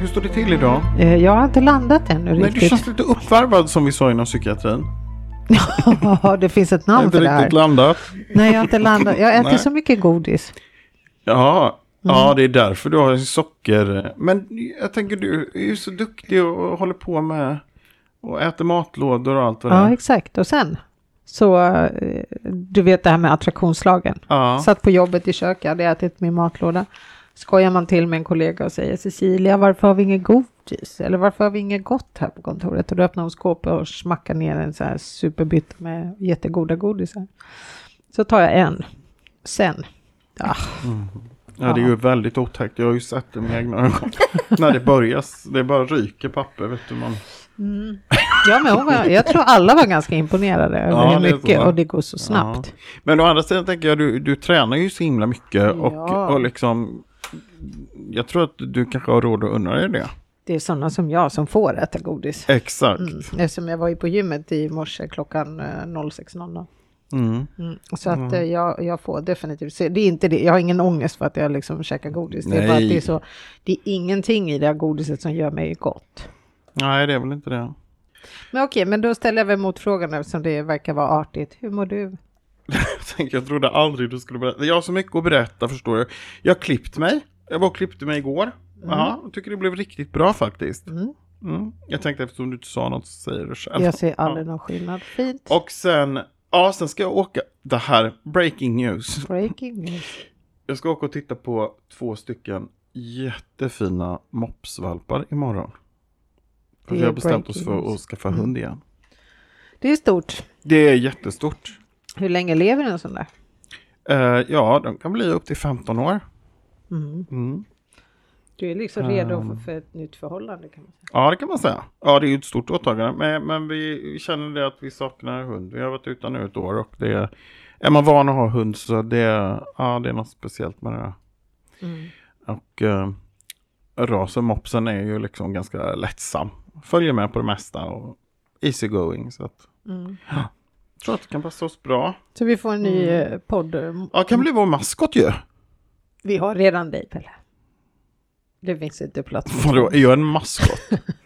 Hur står det till idag? Jag har inte landat ännu riktigt. Nej, du känns lite uppvarvad som vi sa inom psykiatrin. Ja, det finns ett namn för det här. Inte riktigt landat. Nej, jag har inte landat. Jag äter så mycket godis. Ja, ja, det är därför du har socker. Men jag tänker, du är ju så duktig och håller på med och äter matlådor och allt vad det är. Ja, exakt. Och sen så, du vet det här med attraktionslagen. Ja. Satt på jobbet i köket, hade ätit min matlåda. Skojar man till med en kollega och säger: Cecilia, varför har vi inget godis? Eller varför har vi inget gott här på kontoret? Och då öppnar hon skåpet och smackar ner en så här superbytt med jättegoda godisar. Så tar jag en. Sen. Ja. Ja, det är ju väldigt otäckt. Jag har ju sett det med egna ögon. När det börjar, det bara ryker papper, vet du man. Ja, men jag tror alla var ganska imponerade över hur mycket och det går så snabbt. Ja. Men å andra sidan tänker jag, du tränar ju så himla mycket och liksom, jag tror att du kanske har råd att unna dig det. Det är sådana som jag som får äta godis. Exakt. Eftersom jag var ju på gymmet i morse klockan 06.00. Så att jag får definitivt se. Det är inte det. Jag har ingen ångest för att jag liksom käkar godis. Det är bara att det är så. Det är ingenting i det här godiset som gör mig gott. Nej, det är väl inte det. Men okej, men då ställer jag väl motfrågan eftersom det verkar vara artigt. Hur mår du? Jag trodde aldrig du skulle berätta. Jag har så mycket att berätta, förstår du. Jag har klippt mig. Jag var och klippte mig igår. Jag tycker det blev riktigt bra faktiskt. Jag tänkte eftersom du inte sa något så säger du själv. Jag ser aldrig någon skillnad. Fint. Och sen ska jag åka. Det här, breaking news. Jag ska åka och titta på 2 stycken jättefina mopsvalpar imorgon. För vi har bestämt oss för att skaffa hund igen. Det är stort. Det är jättestort. Hur länge lever en sån där? Ja, de kan bli upp till 15 år. Du är liksom redo för ett nytt förhållande, kan man säga. Ja, det kan man säga. Ja, det är ju ett stort åtagande. Men vi känner det att vi saknar hund. Vi har varit utan nu ett år och det är man van att ha hund så det är något speciellt med det där. Och rasen mopsen är ju liksom ganska lättsam. Följer med på det mesta och easy going så att jag tror att det kan passa oss bra. Så vi får en ny podd. Ja, kan bli vår maskot ju. Vi har redan dig, Pelle. Det finns inte plats. Vadå, är jag en maskot?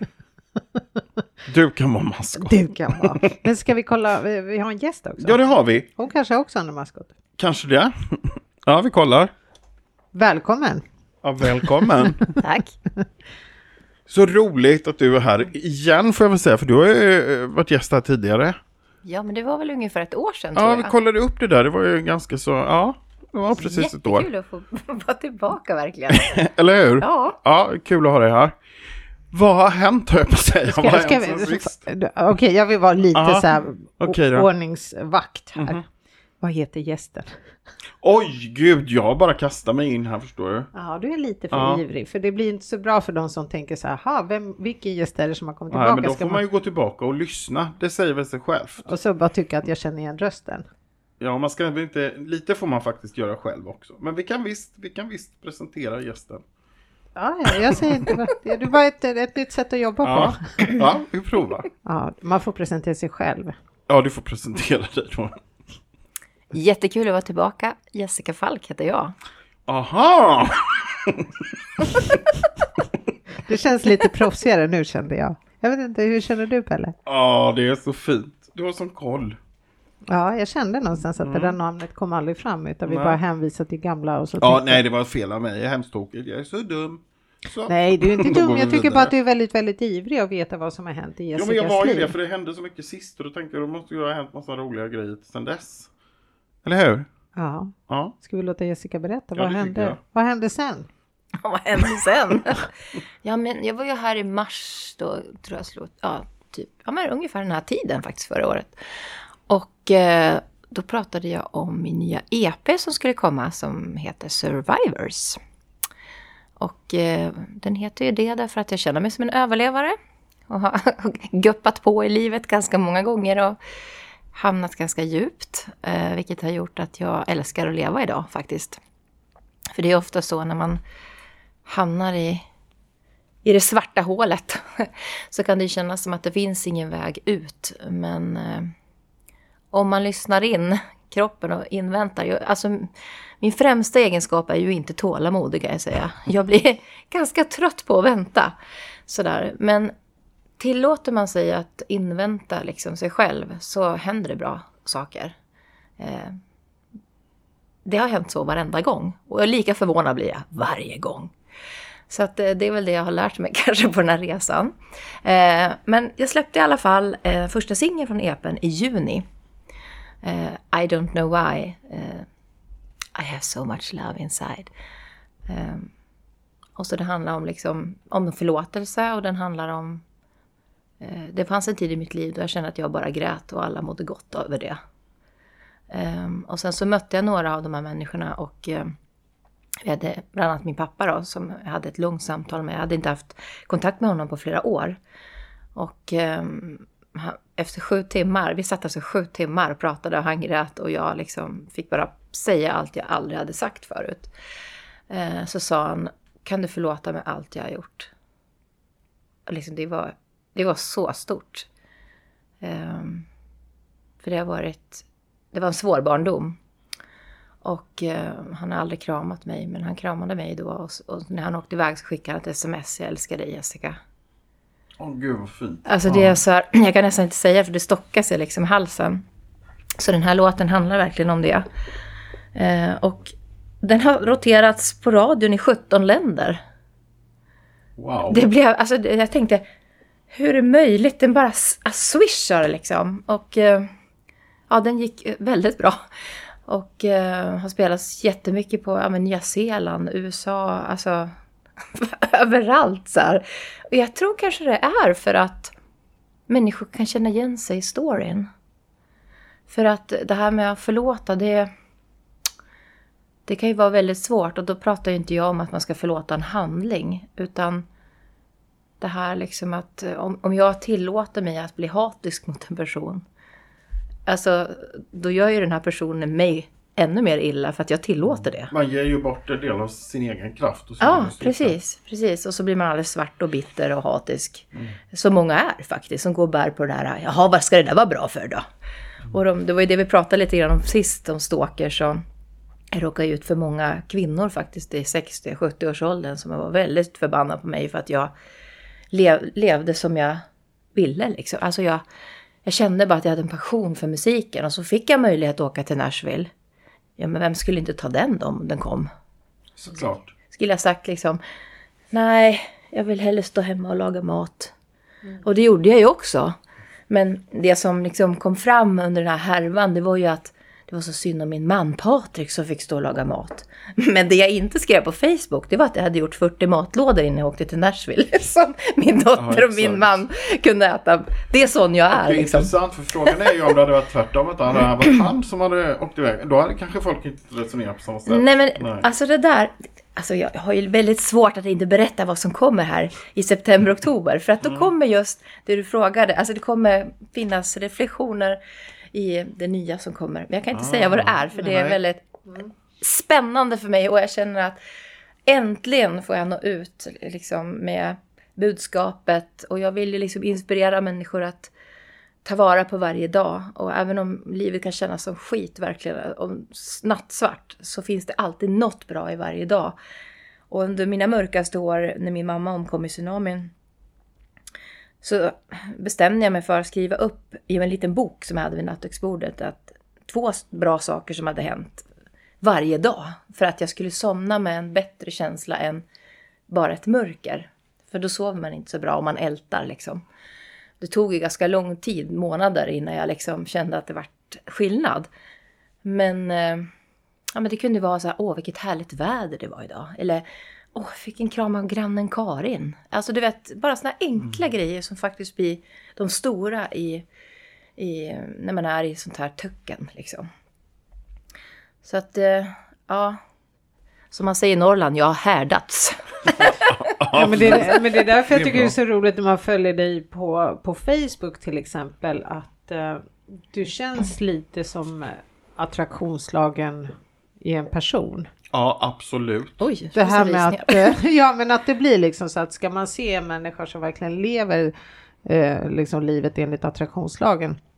Du kan vara maskot. Du kan vara. Men ska vi kolla, vi har en gäst också. Ja, det har vi. Hon kanske också är en maskot. Kanske det. Ja, vi kollar. Välkommen. Ja, välkommen. Tack. Så roligt att du är här igen får jag väl säga, för du har ju varit gäst här tidigare. Ja, men det var väl ungefär ett år sedan tror jag. Ja, vi kollade upp det där. Det var ju ganska så, det var precis ett år. Jättekul att få vara tillbaka verkligen. Eller hur? Ja. Ja, kul att ha dig här. Vad har hänt, hör jag på att säga? Okej, jag vill vara lite så här ordningsvakt här. Mm-hmm. Vad heter gästen? Oj, gud, jag bara kastar mig in här, förstår du? Ja, du är lite för ivrig. För det blir inte så bra för de som tänker så här, vilken gäst är det som har kommit tillbaka? Men då får man ju gå tillbaka och lyssna. Det säger väl sig självt. Och så bara tycka att jag känner igen rösten. Ja, man ska inte, lite får man faktiskt göra själv också. Men vi kan visst presentera gästen. Ja, jag säger inte det var ett nytt sätt att jobba på. Ja, vi provar. Ja, man får presentera sig själv. Ja, du får presentera dig då. Jättekul att vara tillbaka. Jessica Falk heter jag. Aha! Det känns lite proffsigare nu, kände jag. Jag vet inte, hur känner du, Pelle? Ja, det är så fint. Du har sån koll. Ja, jag kände någonstans att det där namnet kom aldrig fram, utan vi bara hänvisade till gamla och så. Ja, nej, det var fel av mig. Jag är hemskt tokig. Jag är så dum. Så. Nej, du är inte dum. Jag tycker bara att du är väldigt, väldigt ivrig att veta vad som har hänt i Jessicas liv. Ja, men jag var ju det, för det hände så mycket sist. Och då tänkte jag, då måste ju ha hänt massa roliga grejer sedan dess. Eller hur? Ja. Ska vi låta Jessica berätta? Ja, vad hände? Vad hände sen? Vad hände sen? Ja, men jag var ju här i mars då, tror jag men ungefär den här tiden faktiskt förra året. Och då pratade jag om min nya EP som skulle komma som heter Survivors. Och den heter ju det därför att jag känner mig som en överlevare. Och har guppat på i livet ganska många gånger och hamnat ganska djupt. Vilket har gjort att jag älskar att leva idag faktiskt. För det är ofta så när man hamnar i det svarta hålet så kan det kännas som att det finns ingen väg ut. Men om man lyssnar in kroppen och inväntar. Alltså, min främsta egenskap är ju inte tålamodig, kan jag säga. Jag blir ganska trött på att vänta. Sådär. Men tillåter man sig att invänta liksom sig själv, så händer det bra saker. Det har hänt så varenda gång. Och lika förvånad blir jag varje gång. Så att det är väl det jag har lärt mig kanske på den här resan. Men jag släppte i alla fall första singeln från EP:n i juni. I don't know why. I have so much love inside. Och så det handlar om liksom om förlåtelse, och den handlar om det fanns en tid i mitt liv då jag kände att jag bara grät och alla mådde gott över det. Och sen så mötte jag några av de här människorna, och vi hade bland annat min pappa då, som jag hade ett långt samtal med. Jag hade inte haft kontakt med honom på flera år. Och efter 7 timmar, vi satt alltså 7 timmar och pratade, och han grät, och jag liksom fick bara säga allt jag aldrig hade sagt förut. Så sa han, kan du förlåta mig allt jag har gjort? Och liksom det var så stort. För det var en svår barndom. Och han har aldrig kramat mig, men han kramade mig då. Och när han åkte iväg så skickade han ett sms, jag älskar dig Jessica. Gud vad fint. Alltså det är så här, jag kan nästan inte säga, för det stockar sig liksom i halsen. Så den här låten handlar verkligen om det. Och den har roterats på radion i 17 länder. Wow. Det blev, alltså jag tänkte, hur är det möjligt? Den bara swishar liksom. Och ja, den gick väldigt bra. Och har spelats jättemycket på Nya Zeeland, USA, alltså överallt så här. Och jag tror kanske det är för att människor kan känna igen sig i storyn. För att det här med att förlåta, det kan ju vara väldigt svårt. Och då pratar ju inte jag om att man ska förlåta en handling, utan det här liksom att om jag tillåter mig att bli hatisk mot en person, alltså då gör ju den här personen mig ännu mer illa, för att jag tillåter det. Man ger ju bort en del av sin egen kraft. Och sin ja, precis. Och så blir man alldeles svart och bitter och hatisk. Så många är faktiskt, som går och bär på det där. Jaha, vad ska det där vara bra för då? Och det var ju det vi pratade lite grann om sist, om stalker som råkar ut för många kvinnor faktiskt i 60-70-årsåldern, som var väldigt förbannad på mig för att jag levde som jag ville liksom. Alltså jag kände bara att jag hade en passion för musiken, och så fick jag möjlighet att åka till Nashville. Ja, men vem skulle inte ta den då om den kom? Såklart. Skulle jag sagt liksom, nej, jag vill hellre stå hemma och laga mat. Och det gjorde jag ju också. Men det som liksom kom fram under den här härvan, det var ju att det var så synd om min man Patrik som fick stå och laga mat. Men det jag inte skrev på Facebook, det var att jag hade gjort 40 matlådor innan jag åkte till Nashville. Som min dotter och min man kunde äta. Det är sån jag är. Det är intressant, för frågan är ju om det hade varit tvärtom. Att det hade varit han som hade åkt iväg. Då hade kanske folk inte resonerat på samma sätt. Nej. Alltså det där... Alltså jag har ju väldigt svårt att inte berätta vad som kommer här i september-oktober. För att då kommer just det du frågade. Alltså det kommer finnas reflektioner i det nya som kommer. Men jag kan inte säga vad det är, för det är väldigt spännande för mig. Och jag känner att äntligen får jag nå ut liksom med budskapet. Och jag vill ju liksom inspirera människor att ta vara på varje dag. Och även om livet kan kännas som skit verkligen, om nattsvart, så finns det alltid något bra i varje dag. Och under mina mörkaste år, när min mamma omkom i tsunamin, så bestämde jag mig för att skriva upp i en liten bok som jag hade vid nattduksbordet att 2 bra saker som hade hänt varje dag. För att jag skulle somna med en bättre känsla än bara ett mörker. För då sover man inte så bra om man ältar liksom. Det tog ju ganska lång tid, månader, innan jag liksom kände att det vart skillnad. Men det kunde vara så här, vilket härligt väder det var idag. Eller, jag fick en kram av grannen Karin. Alltså du vet, bara såna enkla grejer som faktiskt blir de stora i när man är i sånt här töcken liksom. Så att, som man säger i Norrland, jag har härdats. Ja, men det är därför jag tycker det är så roligt när man följer dig på Facebook till exempel, att du känns lite som attraktionslagen i en person. Ja, absolut. Oj, det här med att, men att det blir liksom så att ska man se människor som verkligen lever liksom livet enligt attraktionslagen,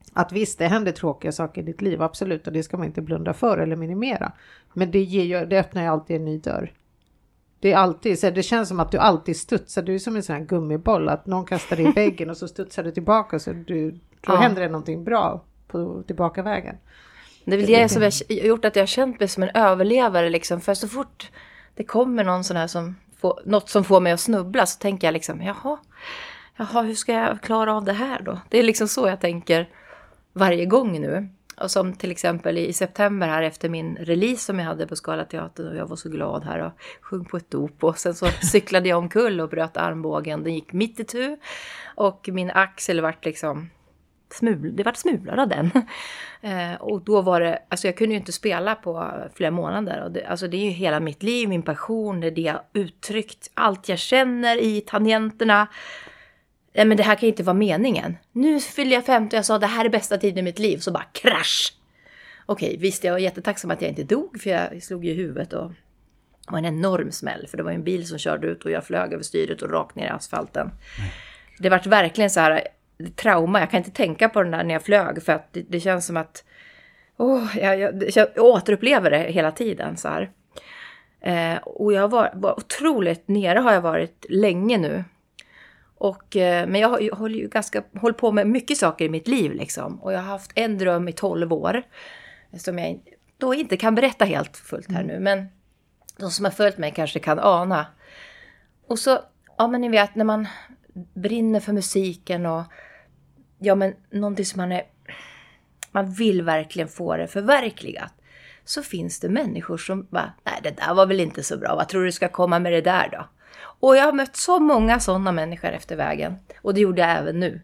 Att visst, det händer tråkiga saker i ditt liv, absolut. Och det ska man inte blunda för eller minimera. Men det öppnar ju alltid en ny dörr. Det är alltid, så det känns som att du alltid studsar. Du är som en sån här gummiboll. Att någon kastar dig i väggen och så studsar du tillbaka. Så då händer det någonting bra på tillbaka vägen. Det är väl det som har gjort att jag har känt mig som en överlevare. Liksom. För så fort det kommer någon sån här något som får mig att snubbla, så tänker jag liksom, jaha, hur ska jag klara av det här då? Det är liksom så jag tänker varje gång nu. Och som till exempel i september här efter min release som jag hade på Scalateatern, och jag var så glad här och sjöng på ett dop, och sen så cyklade jag omkull och bröt armbågen. Den gick mitt itu och min axel vart liksom det vart smulad av den. Och då var det, alltså jag kunde ju inte spela på flera månader. Och det är ju hela mitt liv, min passion, det är det jag uttryckt, allt jag känner i tangenterna. Men det här kan ju inte vara meningen. Nu fyller jag 50 och jag sa det här är bästa tiden i mitt liv. Så bara krasch. Okej, visst, jag var jättetacksam att jag inte dog. För jag slog i huvudet och det var en enorm smäll. För det var en bil som körde ut och jag flög över styret och rakt ner i asfalten. Det var verkligen så här trauma. Jag kan inte tänka på den där när jag flög. För att det känns som att jag återupplever det hela tiden så här. Och jag var otroligt nere, har jag varit länge nu. Men jag håller på med mycket saker i mitt liv liksom. Och jag har haft en dröm i 12 år. Som jag då inte kan berätta helt fullt här nu. Men de som har följt mig kanske kan ana. Och så, men ni vet när man brinner för musiken. Och men någonting som man vill verkligen få det förverkligat. Så finns det människor som bara, nej det där var väl inte så bra. Vad tror du ska komma med det där då? Och jag har mött så många sådana människor efter vägen. Och det gjorde jag även nu.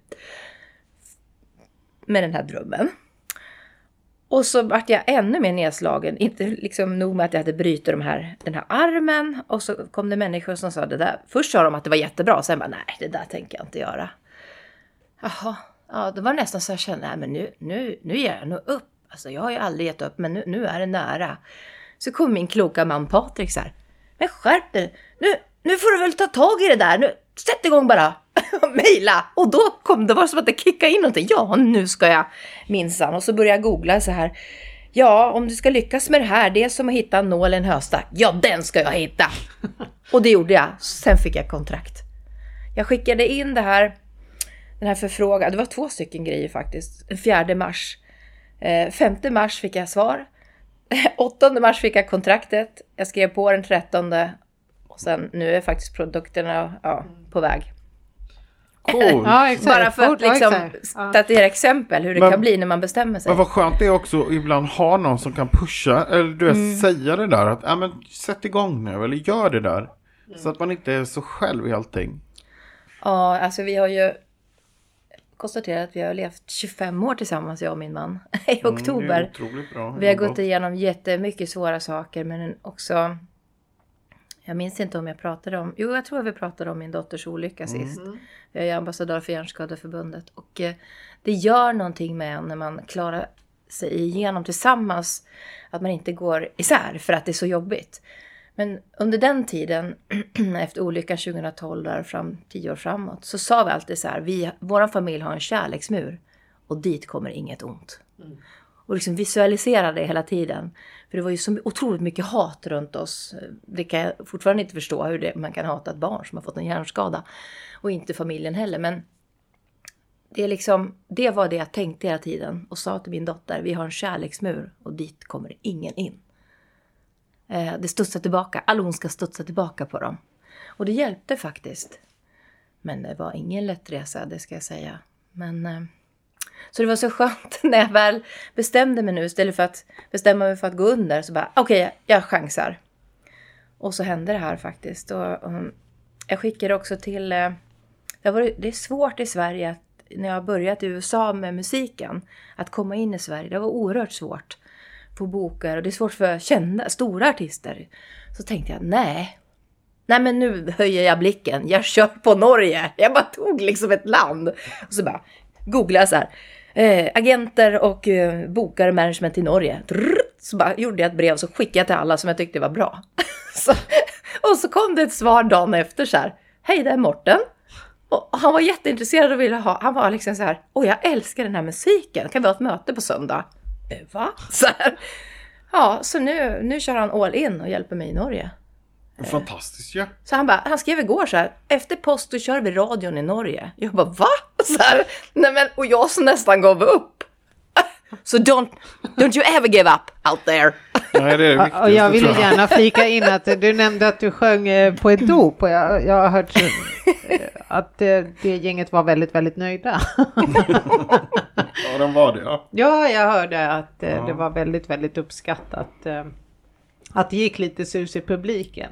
Med den här drömmen. Och så vart jag ännu mer nedslagen. Inte liksom nog med att jag hade brytit den här armen. Och så kom det människor som sa det där. Först sa de att det var jättebra. Sen bara, nej det där tänker jag inte göra. Jaha. Ja, det var nästan så jag kände, nej men nu ger jag nog upp. Alltså jag har ju aldrig gett upp, men nu är det nära. Så kom min kloka man Patrik så här. Men skärp dig, nu får du väl ta tag i det där. Nu, sätt igång bara. Mejla. Och då det var som att det kickade in någonting. Ja, nu ska jag minsann. Och så började jag googla så här. Ja, om du ska lyckas med det här. Det är som att hitta en nål i en höstack. Ja, den ska jag hitta. Och det gjorde jag. Sen fick jag kontrakt. Jag skickade in den här förfrågan. Det var 2 stycken grejer faktiskt. Den 4 mars. 5 mars fick jag svar. 8 mars fick jag kontraktet. Jag skrev på den 13. Och sen nu är faktiskt produkterna på väg. Cool. Ja, exakt. Bara för att liksom statera exempel hur det kan bli när man bestämmer sig. Men vad skönt det är också ibland ha någon som kan pusha eller säga det där att men sätt igång nu eller gör det där. Så att man inte är så själv i allting. Ja, alltså vi har ju konstaterat att vi har levt 25 år tillsammans, jag och min man, i oktober. Det är otroligt bra. Vi har gått igenom jättemycket svåra saker, men också, jag minns inte om jag pratade om, jag tror att vi pratade om min dotters olycka sist. Jag är ambassadör för Hjärnskadeförbundet och det gör någonting med en när man klarar sig igenom tillsammans, att man inte går isär för att det är så jobbigt. Men under den tiden, efter olyckan 2012, där 10 år framåt, så sa vi alltid så här, vår familj har en kärleksmur och dit kommer inget ont. Och liksom visualisera det hela tiden. För det var ju så otroligt mycket hat runt oss. Det kan jag fortfarande inte förstå hur man kan hata ett barn som har fått en hjärnskada. Och inte familjen heller. Men det var det jag tänkte hela tiden. Och sa till min dotter, vi har en kärleksmur och dit kommer ingen in. Det studsar tillbaka. Alla hon ska studsa tillbaka på dem. Och det hjälpte faktiskt. Men det var ingen lätt resa, det ska jag säga. Men så det var så skönt när jag väl bestämde mig nu. Istället för att bestämma mig för att gå under. Så bara, okej, jag chansar. Och så hände det här faktiskt. Och jag skickade också till... det är svårt i Sverige att, när jag har börjat i USA med musiken. Att komma in i Sverige. Det var oerhört svårt. Få bokar. Och det är svårt för kända, stora artister. Så tänkte jag, nej men nu höjer jag blicken. Jag kör på Norge. Jag bara tog liksom ett land. Och så bara googlade jag så här. Agenter och bokare management i Norge. Så bara gjorde jag ett brev, så skickade jag till alla som jag tyckte var bra. Och så kom det ett svar dagen efter så här. Hej, det är Morten. Och han var jätteintresserad och ville ha, han var liksom så här, jag älskar den här musiken, kan vi ha ett möte på söndag? Va? Så här. Ja, så nu kör han all in och hjälper mig i Norge. Fantastiskt, ja. Så han skrev igår så här, efter post då kör vi radion i Norge. Jag bara, va? Så här, nej men, och jag som nästan gav upp. Så don't you ever give up out there. Nej, det är viktigt. Och jag vill gärna flika in att du nämnde att du sjöng på ett dop. Och jag har hört att det gänget var väldigt, väldigt nöjda. Ja, de var det, ja. Ja, jag hörde att det var väldigt, väldigt uppskattat. Att det gick lite sus i publiken.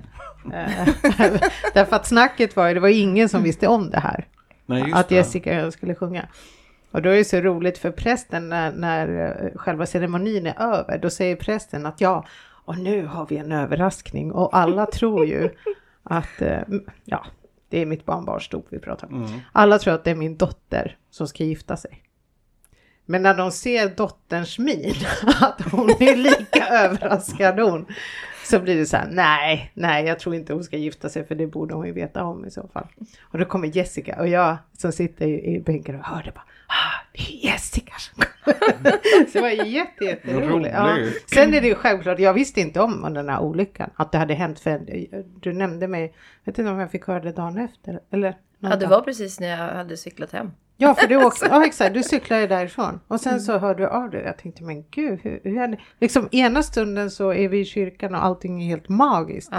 Därför att snacket det var ingen som visste om det här. Nej, just att det. Jessica skulle sjunga. Och då är det så roligt för prästen när själva ceremonin är över. Då säger prästen att och nu har vi en överraskning. Och alla tror ju att, det är mitt barnbarnsdop vi pratar om. Mm. Alla tror att det är min dotter som ska gifta sig. Men när de ser dotterns min, att hon är lika överraskad hon, så blir det så här, nej, jag tror inte hon ska gifta sig, för det borde hon ju veta om i så fall. Och då kommer Jessica, och jag som sitter i bänken och hörde bara, det är Jessica som kommer. Så det var jätteroligt. Ja. Sen är det ju självklart, jag visste inte om den här olyckan, att det hade hänt, för du nämnde mig, jag vet inte om jag fick höra det dagen efter, eller? Ja, det var precis när jag hade cyklat hem. Ja, för du åkte, ja exakt, du cyklade därifrån. Och sen så hörde du av det. Jag tänkte, men gud, hur är det? Liksom ena stunden så är vi i kyrkan och allting är helt magiskt.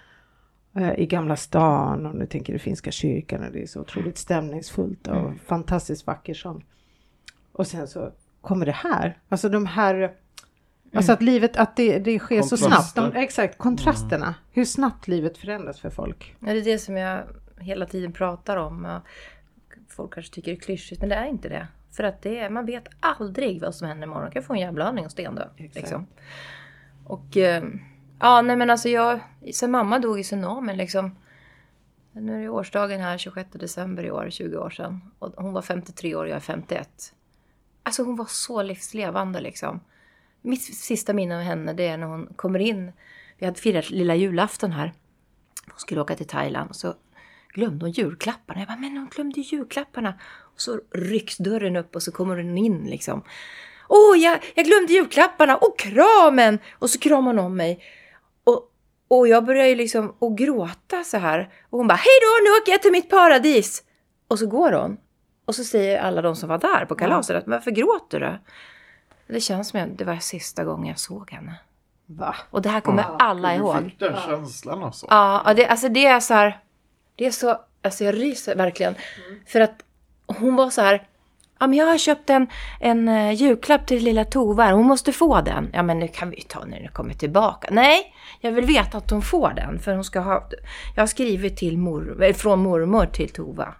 I Gamla stan, om du tänker det finska kyrkan, och det är så otroligt stämningsfullt och fantastiskt vacker sång. Och sen så kommer det här. Alltså de här, alltså att livet, att det sker så snabbt. Exakt, kontrasterna. Hur snabbt livet förändras för folk. Ja, det är det som jag hela tiden pratar om. Folk kanske tycker det är klyschigt, men det är inte det. För att man vet aldrig vad som händer imorgon. Man kan få en jävla aning och stendö. Liksom. Och nej men alltså sen mamma dog i tsunamin liksom. Nu är det årsdagen här, 26 december i år, 20 år sedan. Och hon var 53 år och jag är 51. Alltså hon var så livslevande liksom. Mitt sista minne av henne, det är när hon kommer in. Vi hade firat lilla julafton här. Hon skulle åka till Thailand och så glömde hon julklapparna. Jag bara, men hon glömde julklapparna. Och så rycks dörren upp och så kommer hon in liksom. Jag glömde julklapparna och kramen. Och så kramar hon om mig. Och jag börjar ju liksom att gråta så här. Och hon bara, hej då, nu åker jag till mitt paradis. Och så går hon. Och så säger alla de som var där på kalaset att, varför gråter du? Det känns som att det var sista gången jag såg henne. Va? Och det här kommer alla ihåg. Du fick den känslan alltså. Ja, det är så här. Det är så, alltså jag ryser verkligen. För att hon var så här, ja men jag har köpt en julklapp till lilla Tova. Hon måste få den. Ja men nu kan vi ta när den kommer tillbaka. Nej, jag vill veta att hon får den. För hon ska ha, jag har skrivit från mormor till Tova.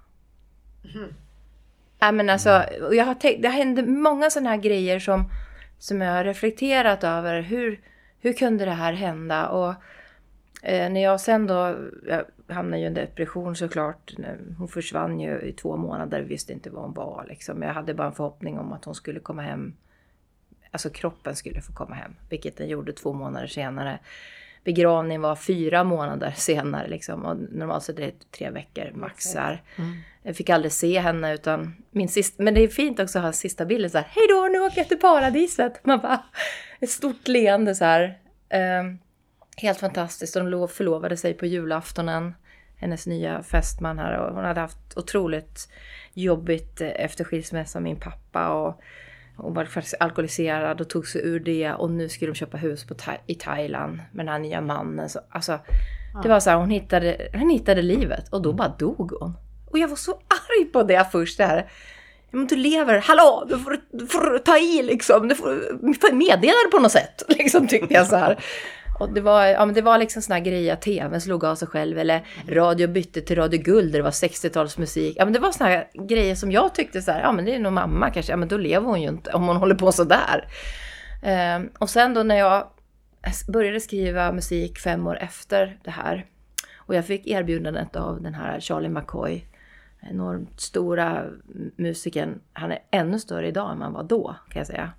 Ja men alltså, jag har tänkt, det hände många sådana här grejer som jag har reflekterat över. Hur kunde det här hända? Och när jag sen då, jag hamnade ju i en depression såklart. Hon försvann ju i 2 månader, visste inte vad hon var liksom. Jag hade bara en förhoppning om att hon skulle komma hem. Alltså kroppen skulle få komma hem, vilket den gjorde 2 månader senare. Begravningen var 4 månader senare liksom. Och normalt så är det 3 veckor maxar. Jag fick aldrig se henne utan men det är fint också att ha sista bilden så här. Hej då, nu åker jag till paradiset. Man bara, ett stort leende så här. Helt fantastiskt. De förlovade sig på julaftonen. Hennes nya fästman här. Och hon hade haft otroligt jobbigt efter skilsmässan min pappa. Och hon var faktiskt alkoholiserad och tog sig ur det. Och nu skulle de köpa hus i Thailand med den här nya mannen. Så, alltså, det var så här, hon hittade livet. Och då bara dog hon. Och jag var så arg på det först där. Men du lever, hallå, du får ta i liksom. Du får meddela det på något sätt. Liksom tyckte jag så här. Och det var liksom såna här grejer att tvn slog av sig själv. Eller radio bytte till Radio Guld där det var 60-talsmusik. Ja men det var såna här grejer som jag tyckte så här. Ja men det är nog mamma kanske. Ja men då lever hon ju inte om hon håller på så där. Och sen då när jag började skriva musik 5 år efter det här. Och jag fick erbjudandet av den här Charlie McCoy. Enormt stora musiken. Han är ännu större idag än man var då kan jag säga.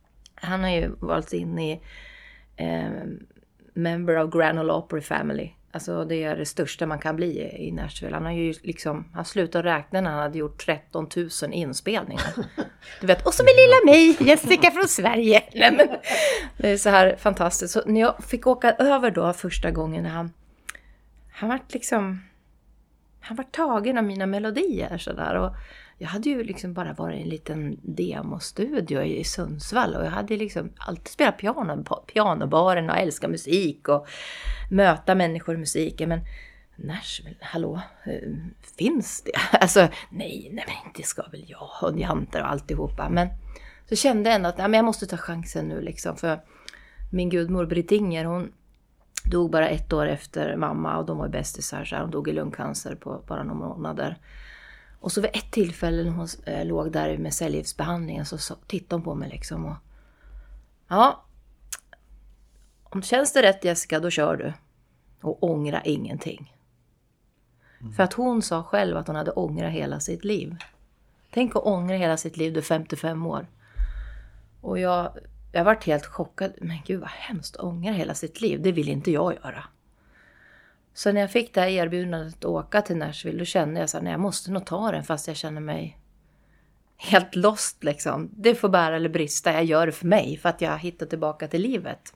Han har ju valts in i member of Grand Ole Opry family. Alltså det är det största man kan bli i Nashville. Han har ju liksom, han slutade räkna när han hade gjort 13 000 inspelningar. Du vet, och så med lilla mig, Jessica från Sverige. Nej, men, det är så här fantastiskt. Så när jag fick åka över då första gången, när han var tagen av mina melodier sådär. Och jag hade ju liksom bara varit i en liten demostudio i Sundsvall. Och jag hade liksom alltid spelat piano på pianobaren och älskat musik och möta människor i musiken. Men Nashville, hallå, finns det? Alltså, nej, men det ska väl jag och jantar och alltihopa. Men så kände jag ändå att jag måste ta chansen nu liksom. För min gudmor Britt Inger, hon dog bara 1 år efter mamma. Och de var bästisar, så hon dog i lungcancer på bara några månader. Och så vid ett tillfälle när hon låg där med cellgiftsbehandlingen så tittade hon på mig liksom. Och, ja, om det känns det rätt Jessica, då kör du. Och ångra ingenting. För att hon sa själv att hon hade ångrat hela sitt liv. Tänk att ångra hela sitt liv, du är 55 år. Och jag varit helt chockad. Men gud vad hemskt, ångra hela sitt liv. Det vill inte jag göra. Så när jag fick det här erbjudandet att åka till Nashville, då kände jag så här, nej, jag måste nog ta den fast jag känner mig helt lost liksom. Det får bära eller brista, jag gör det för mig för att jag har hittat tillbaka till livet.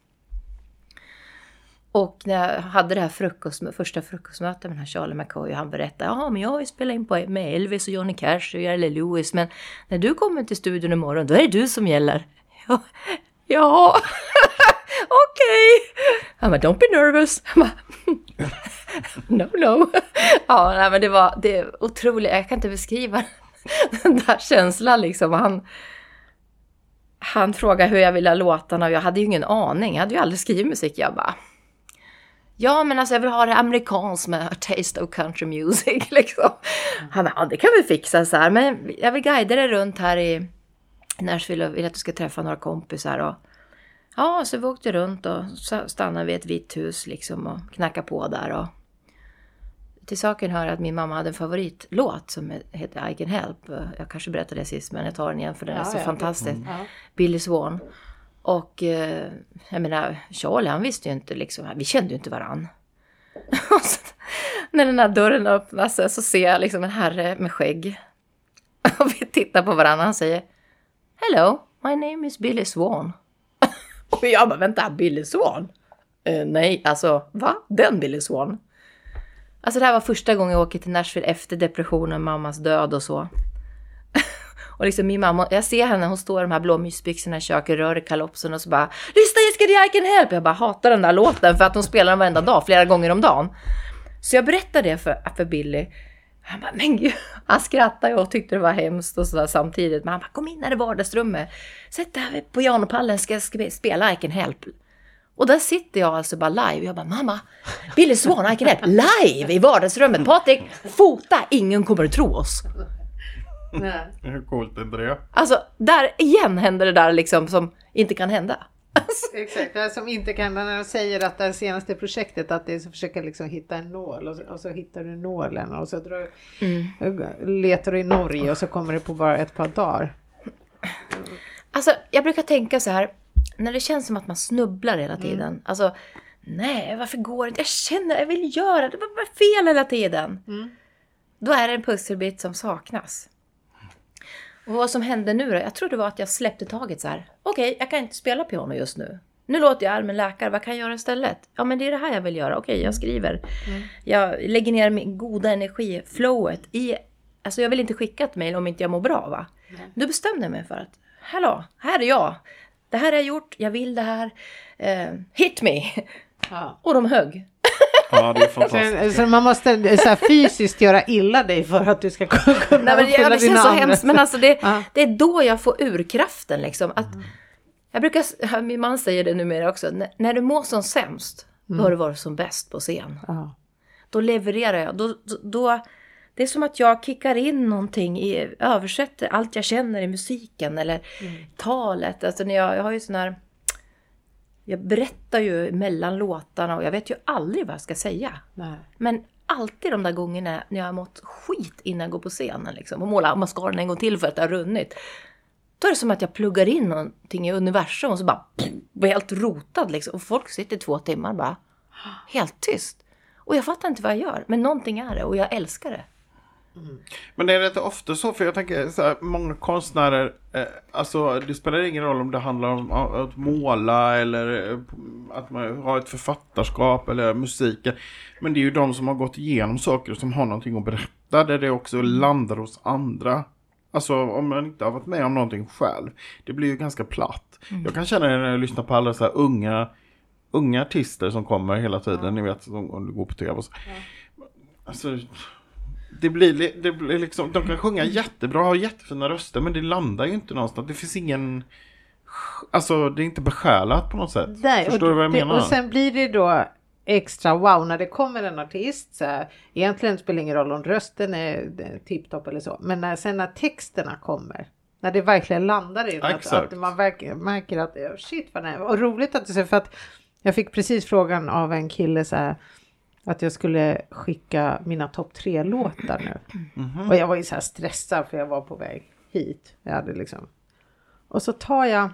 Och när jag hade det här första frukostmötet med den här Charlie McCoy, och han berättade, ja men jag har ju spelat in med Elvis och Johnny Cash och Jerry Lewis, men när du kommer till studion imorgon, då är det du som gäller. Ja. Okej. Han bara, don't be nervous. Han bara, no. Ja, nej, men det är otroligt. Jag kan inte beskriva den där känslan liksom. Han frågade hur jag ville ha låtarna och jag hade ju ingen aning. Jag hade ju aldrig skrivit musik. Jag bara, ja men alltså jag vill ha det amerikanskt med a taste of country music liksom. Han bara, ja det kan vi fixa så här. Men jag vill guida dig runt här i Nashville och vill att du ska träffa några kompisar och ja, så vi åkte runt och stannade vid ett vitt hus liksom och knackade på där. Och till saken hör att min mamma hade en favoritlåt som heter I Can Help. Jag kanske berättade det sist, men jag tar den igen för den är så fantastisk. Billy Swan. Och jag menar, Charlie han visste ju inte liksom, vi kände ju inte varann. Och så, när den här dörren öppnas så ser jag liksom en herre med skägg. Och vi tittar på varandra och han säger, hello, my name is Billy Swan. Och jag bara, vänta, Billy Swan? Nej, alltså, va? Den Billy Swan? Alltså det här var första gången jag åker till Nashville efter depressionen, mammas död och så. Och liksom min mamma, jag ser henne, hon står i de här blå mysbyxorna i köket, rör i kalopsen och så bara, lyssna Jessica, det är I Can Help. Jag bara hatar den där låten för att hon spelar den varenda dag, flera gånger om dagen. Så jag berättade det för Billy. Han bara, men gud, han skrattade och tyckte det var hemskt och sådär samtidigt. Men han bara, kom in här i vardagsrummet. Sätt där på pianopallen, ska jag spela I Can Help. Och där sitter jag alltså bara live. Jag bara, mamma, Billy Swan, I Can Help, live i vardagsrummet. Patrik, fota, ingen kommer att tro oss. Nej. Hur coolt är det? Alltså, där igen händer det där liksom som inte kan hända. Exakt, det som inte kan, när de säger att det senaste projektet att det är så försöka liksom hitta en nål och så hittar du nålen och så letar du i Norge och så kommer det på bara ett par dagar. Alltså jag brukar tänka så här, när det känns som att man snubblar hela tiden, alltså nej, varför går det inte? Jag känner, jag vill göra det, var fel hela tiden. Då är det en pusselbit som saknas. Och vad som hände nu då? Jag tror det var att jag släppte taget så här. Okej, jag kan inte spela piano just nu. Nu låter jag allmän läkare. Vad kan jag göra istället? Ja, men det är det här jag vill göra. Okej, jag skriver. Jag lägger ner min goda energi, flowet i... Alltså jag vill inte skicka ett mejl om inte jag mår bra, va? Då bestämde jag mig för att... Hallå, här är jag. Det här har jag gjort. Jag vill det här. Hit me. Ja. Och de högg. Ja, det är fantastiskt. Så man måste så här, fysiskt göra illa dig för att du ska kunna uppfylla det känns så hemskt, men alltså det är då jag får ur kraften liksom. Att, jag brukar, min man säger det numera också, när du mår som sämst, då har du varit som bäst på scen. Då levererar jag. Då, det är som att jag kickar in någonting, översätter allt jag känner i musiken eller talet. Alltså när jag har ju sån här... Jag berättar ju mellan låtarna och jag vet ju aldrig vad jag ska säga. Nej. Men alltid de där gångerna när jag har mått skit innan jag går på scenen liksom, och målar mascaran en gång till för att det har runnit. Då är det som att jag pluggar in någonting i universum och så bara blir helt rotad liksom. Och folk sitter 2 timmar bara helt tyst. Och jag fattar inte vad jag gör. Men någonting är det och jag älskar det. Men det är inte ofta så, för jag tänker så här, många konstnärer, alltså det spelar ingen roll om det handlar om att måla eller att man har ett författarskap eller musiken, men det är ju de som har gått igenom saker som har någonting att berätta, där det också landar hos andra. Alltså om man inte har varit med om någonting själv, det blir ju ganska platt. Jag kan känna det när jag lyssnar på alla så här unga artister som kommer hela tiden, ni vet, om du går på tv och så. Alltså det blir liksom, de kan sjunga jättebra, ha jättefina röster, men det landar ju inte någonstans. Det finns ingen, alltså det är inte besjälat på något sätt. Nej, förstår du vad jag menar? Och sen blir det då extra wow när det kommer en artist. Så här, egentligen spelar det ingen roll om rösten är tipptopp eller så, men när texterna kommer, när det verkligen landar i att man märker att shit vad det är. Och roligt att du säger, för att jag fick precis frågan av en kille så här, att jag skulle skicka mina topp 3-låtar nu. Och jag var ju så här stressad för jag var på väg hit. Jag hade liksom. Och så tar jag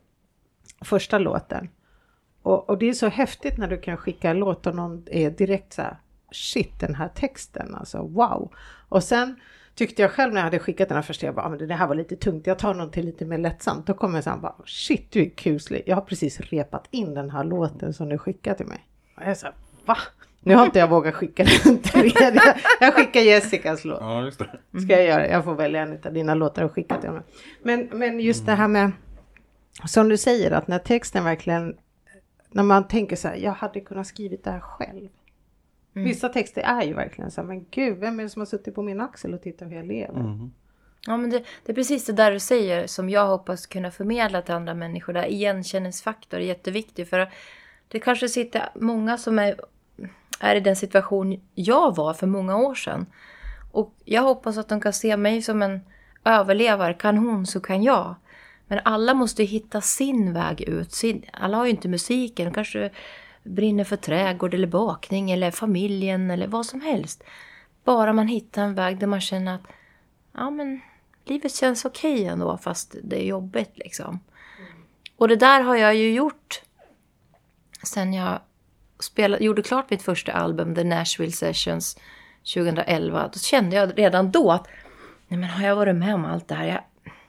första låten. Och det är så häftigt när du kan skicka en låt och någon är direkt så här, shit, den här texten, alltså wow. Och sen tyckte jag själv när jag hade skickat den här första, jag bara, men det här var lite tungt, jag tar någonting lite mer lättsamt. Då kommer jag så här, bara, shit, du är kuslig. Jag har precis repat in den här låten som du skickade till mig. Och jag är så här, va? Nu har inte jag vågat skicka den till dig. Jag skickar Jessicas låt. Ja, just det. Ska jag göra? Jag får välja en av dina låtar och skicka till mig. Men just det här med, som du säger, att när texten verkligen, när man tänker så här, jag hade kunnat skrivit det här själv. Vissa texter är ju verkligen så här, men gud, vem är det som har suttit på min axel och tittat hur jag lever? Ja, men det är precis det där du säger som jag hoppas kunna förmedla till andra människor. Där igenkänningsfaktor är jätteviktig, för det kanske sitter många som är i den situation jag var för många år sedan. Och jag hoppas att de kan se mig som en överlevare. Kan hon så kan jag. Men alla måste hitta sin väg ut. Alla har ju inte musiken. De kanske brinner för trädgård eller bakning eller familjen eller vad som helst. Bara man hittar en väg där man känner att ja, men livet känns okej ändå fast det är jobbigt liksom. Och det där har jag ju gjort sen jag gjorde klart mitt första album, The Nashville Sessions 2011. Då kände jag redan då att nej, men har jag varit med om allt det här?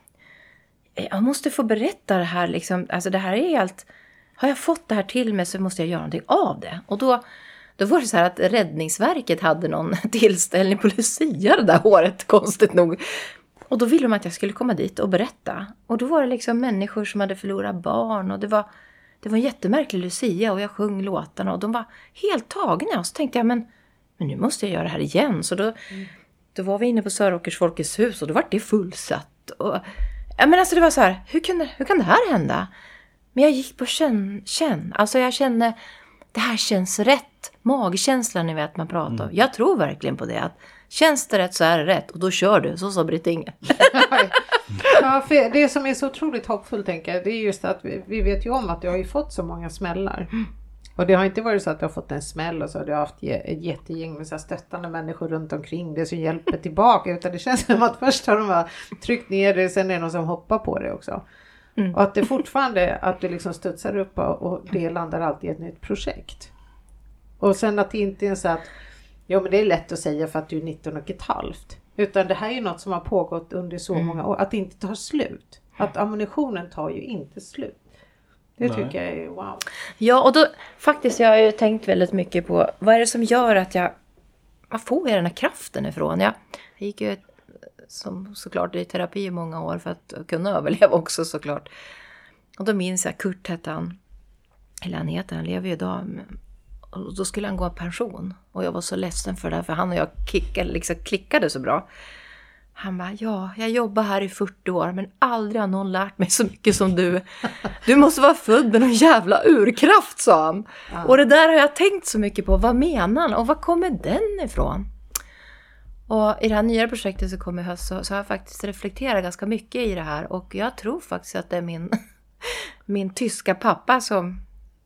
Jag måste få berätta det här liksom. Alltså det här är helt, har jag fått det här till mig så måste jag göra någonting av det. Och då var det så här att Räddningsverket hade någon tillställning på Lucia det där året, konstigt nog. Och då ville de att jag skulle komma dit och berätta. Och då var det liksom människor som hade förlorat barn. Och det var en jättemärklig Lucia och jag sjöng låtarna. Och de var helt tagna. Och så tänkte jag, men nu måste jag göra det här igen. Så då var vi inne på Söråkers Folkets hus och då var det fullsatt. Och, ja, men alltså det var så här, hur kan det här hända? Men jag gick på känn. Alltså jag kände, det här känns rätt. Magkänslan, ni vet, man pratar om. Jag tror verkligen på det. Att känns det rätt så är det rätt. Och då kör du, så sa Britt Inge. Ja, för det som är så otroligt hoppfullt, tänker jag, det är just att vi vet ju om att du har ju fått så många smällar. Och det har inte varit så att du har fått en smäll och så har du haft ett jättegäng med så här stöttande människor runt omkring det som hjälper tillbaka. Utan det känns som att först har de bara tryckt ner det, sen är det någon som hoppar på det också. Och att det fortfarande, att du liksom studsar upp och det landar alltid i ett nytt projekt. Och sen att det inte är så att, ja men det är lätt att säga för att du är 19 och ett halvt. Utan det här är ju något som har pågått under så många år. Att det inte tar slut. Att ammunitionen tar ju inte slut. Det tycker jag är wow. Ja, och då faktiskt jag har ju tänkt väldigt mycket på vad är det som gör att vad får jag den här kraften ifrån? Jag gick ju som såklart i terapi i många år för att kunna överleva också såklart. Och då minns jag Kurt hette han. Eller han heter, han lever ju idag. Och då skulle han gå en pension. Och jag var så ledsen för det. För han och jag klickade så bra. Han bara, ja, jag jobbar här i 40 år. Men aldrig har någon lärt mig så mycket som du. Du måste vara född med någon jävla urkraft, sa han. Ja. Och det där har jag tänkt så mycket på. Vad menar han? Och var kommer den ifrån? Och i det här nya projektet som kom i höst så har jag faktiskt reflekterat ganska mycket i det här. Och jag tror faktiskt att det är min tyska pappa som,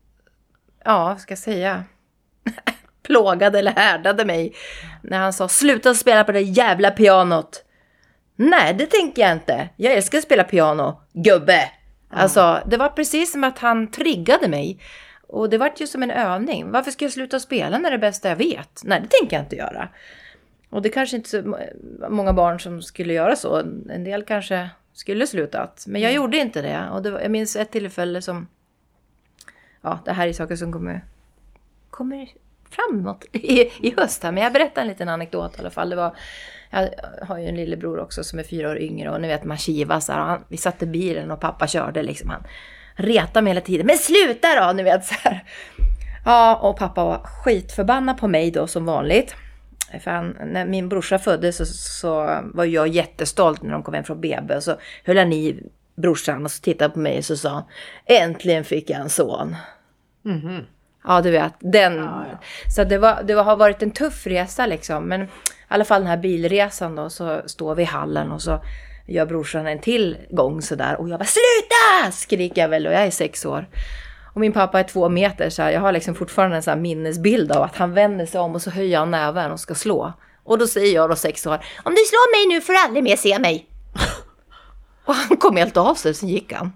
ja, ska jag säga, plågade eller härdade mig. När han sa, sluta spela på det jävla pianot. Nej, det tänker jag inte. Jag älskar att spela piano, gubbe. Alltså, det var precis som att han triggade mig. Och det var ju som en övning. Varför ska jag sluta spela när det är bästa jag vet? Nej, det tänker jag inte göra. Och det kanske inte så många barn som skulle göra så. En del kanske skulle slutat. Men jag gjorde inte det. Och jag minns ett tillfälle som... Ja, det här är saker som kommer framåt i höst här. Men jag berättar en liten anekdot i alla fall. Jag har ju en lillebror också som är 4 år yngre. Och ni vet, man kivas där. Vi satt i bilen och pappa körde liksom. Han retade mig hela tiden. Men sluta då, ni vet så här. Ja, och pappa var skitförbannad på mig då som vanligt. För när min brorsa föddes så var jag jättestolt när de kom hem från BB. Och så höll han i brorsan och så tittade på mig och så sa han, äntligen fick jag en son. Mhm. Ja, du vet. Så det har varit en tuff resa liksom. Men i alla fall den här bilresan då, så står vi i hallen och så gör brorsan en till gång sådär. Och jag bara, sluta! Skriker jag väl och jag är 6 år. Och min pappa är 2 meter så här, jag har liksom fortfarande en sån här minnesbild av att han vänder sig om och så höjer han näven och ska slå. Och då säger jag då 6 år, om du slår mig nu får du aldrig mer se mig. Och han kom helt av sig, så gick han.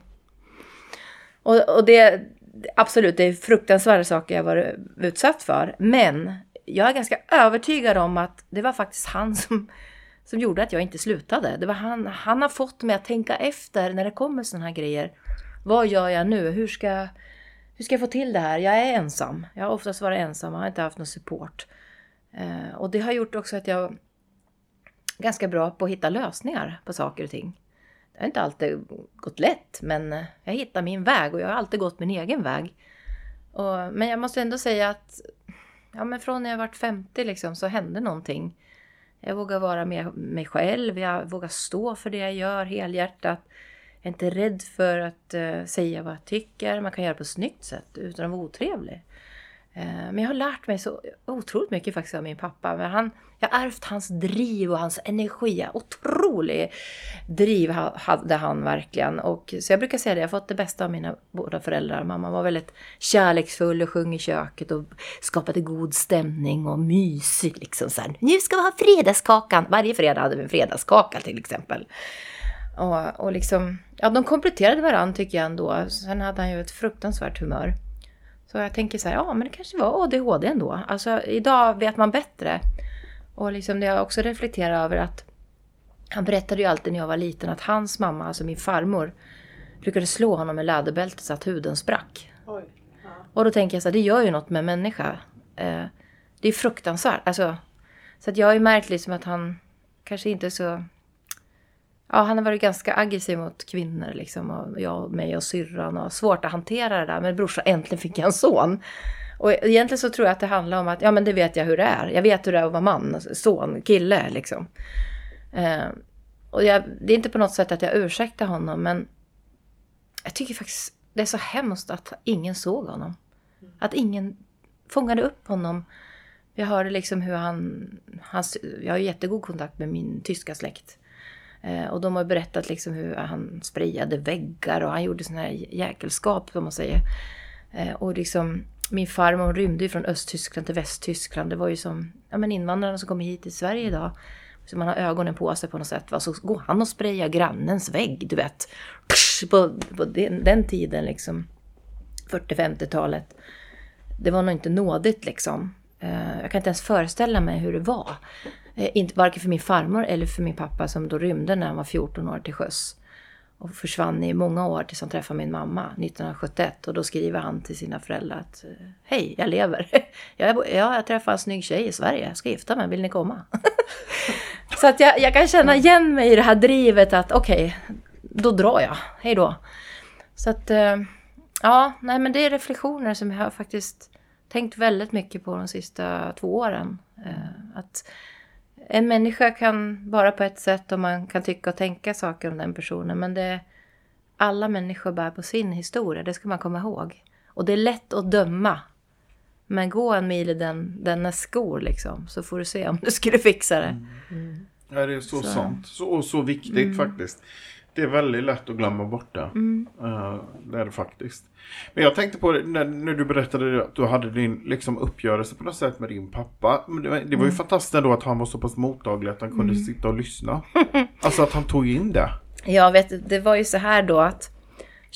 Och det, absolut, det är fruktansvärda saker jag var utsatt för. Men jag är ganska övertygad om att det var faktiskt han som gjorde att jag inte slutade. Det var han har fått mig att tänka efter när det kommer såna här grejer. Vad gör jag nu? Hur ska jag få till det här? Jag är ensam. Jag har oftast varit ensam. Jag har inte haft någon support. Och det har gjort också att jag är ganska bra på att hitta lösningar på saker och ting. Det har inte alltid gått lätt. Men jag hittar min väg. Och jag har alltid gått min egen väg. Men jag måste ändå säga att men från när jag varit 50 liksom, så hände någonting. Jag vågar vara med mig själv. Jag vågar stå för det jag gör helhjärtat. Jag är inte rädd för att säga vad jag tycker. Man kan göra det på ett snyggt sätt utan att vara otrevlig. Men jag har lärt mig så otroligt mycket faktiskt av min pappa. Men jag har ärvt hans driv och hans energi. Otrolig driv hade han verkligen. Så jag brukar säga det, jag har fått det bästa av mina båda föräldrar. Mamma var väldigt kärleksfull och sjöng i köket och skapade god stämning och mysig. Liksom så här. Nu ska vi ha fredagskakan. Varje fredag hade vi en fredagskaka till exempel. Och liksom, de kompletterade varandra tycker jag ändå. Sen hade han ju ett fruktansvärt humör. Så jag tänker så här, men det kanske var ADHD ändå. Alltså idag vet man bättre. Och liksom det jag också reflekterar över att han berättade ju alltid när jag var liten att hans mamma, alltså min farmor, brukade slå honom med läderbältet så att huden sprack. Oj. Ja. Och då tänker jag så här, det gör ju något med människa. Det är fruktansvärt. Alltså, så att jag har ju märkt liksom att han kanske inte så... Ja, han har varit ganska aggressiv mot kvinnor liksom. Och jag och mig och syrran och svårt att hantera det där. Men brorsan, äntligen fick jag en son. Och egentligen så tror jag att det handlar om att, men det vet jag hur det är. Jag vet hur det är att vara man, son, kille liksom. Och det är inte på något sätt att jag ursäktar honom. Men jag tycker faktiskt det är så hemskt att ingen såg honom. Att ingen fångade upp honom. Jag hörde liksom hur jag har jättegod kontakt med min tyska släkt. Och de har berättat liksom hur han sprayade väggar och han gjorde sån här jäkelskap som man säger. Och liksom min farmor rymde ju från Östtyskland till Västtyskland. Det var ju som invandrarna som kommer hit till Sverige idag. Så man har ögonen på sig på något sätt. Så går han och sprayar grannens vägg, du vet. På den tiden liksom, 40-50-talet. Det var nog inte nådigt liksom. Jag kan inte ens föreställa mig hur det var. Inte varken för min farmor eller för min pappa som då rymde när han var 14 år till sjöss. Och försvann i många år tills han träffade min mamma 1971. Och då skriver han till sina föräldrar att hej, jag lever. Jag träffade en snygg tjej i Sverige. Jag ska gifta mig, vill ni komma? Så att jag kan känna igen mig i det här drivet att okej, då drar jag. Hej då. Så att men det är reflektioner som jag har faktiskt tänkt väldigt mycket på de sista 2 åren. Att en människa kan vara på ett sätt och man kan tycka och tänka saker om den personen. Men alla människor bär på sin historia, det ska man komma ihåg. Och det är lätt att döma. Men gå en mil i denna skor liksom, så får du se om du skulle fixa det. Ja, det är så sant. Så viktigt faktiskt. Det är väldigt lätt att glömma bort det. Det är det faktiskt. Men jag tänkte på det, när du berättade att du hade din liksom, uppgörelse på något sätt med din pappa. Det var ju fantastiskt ändå att han var så pass mottaglig att han kunde sitta och lyssna. Alltså att han tog in det. Ja, det var ju så här då att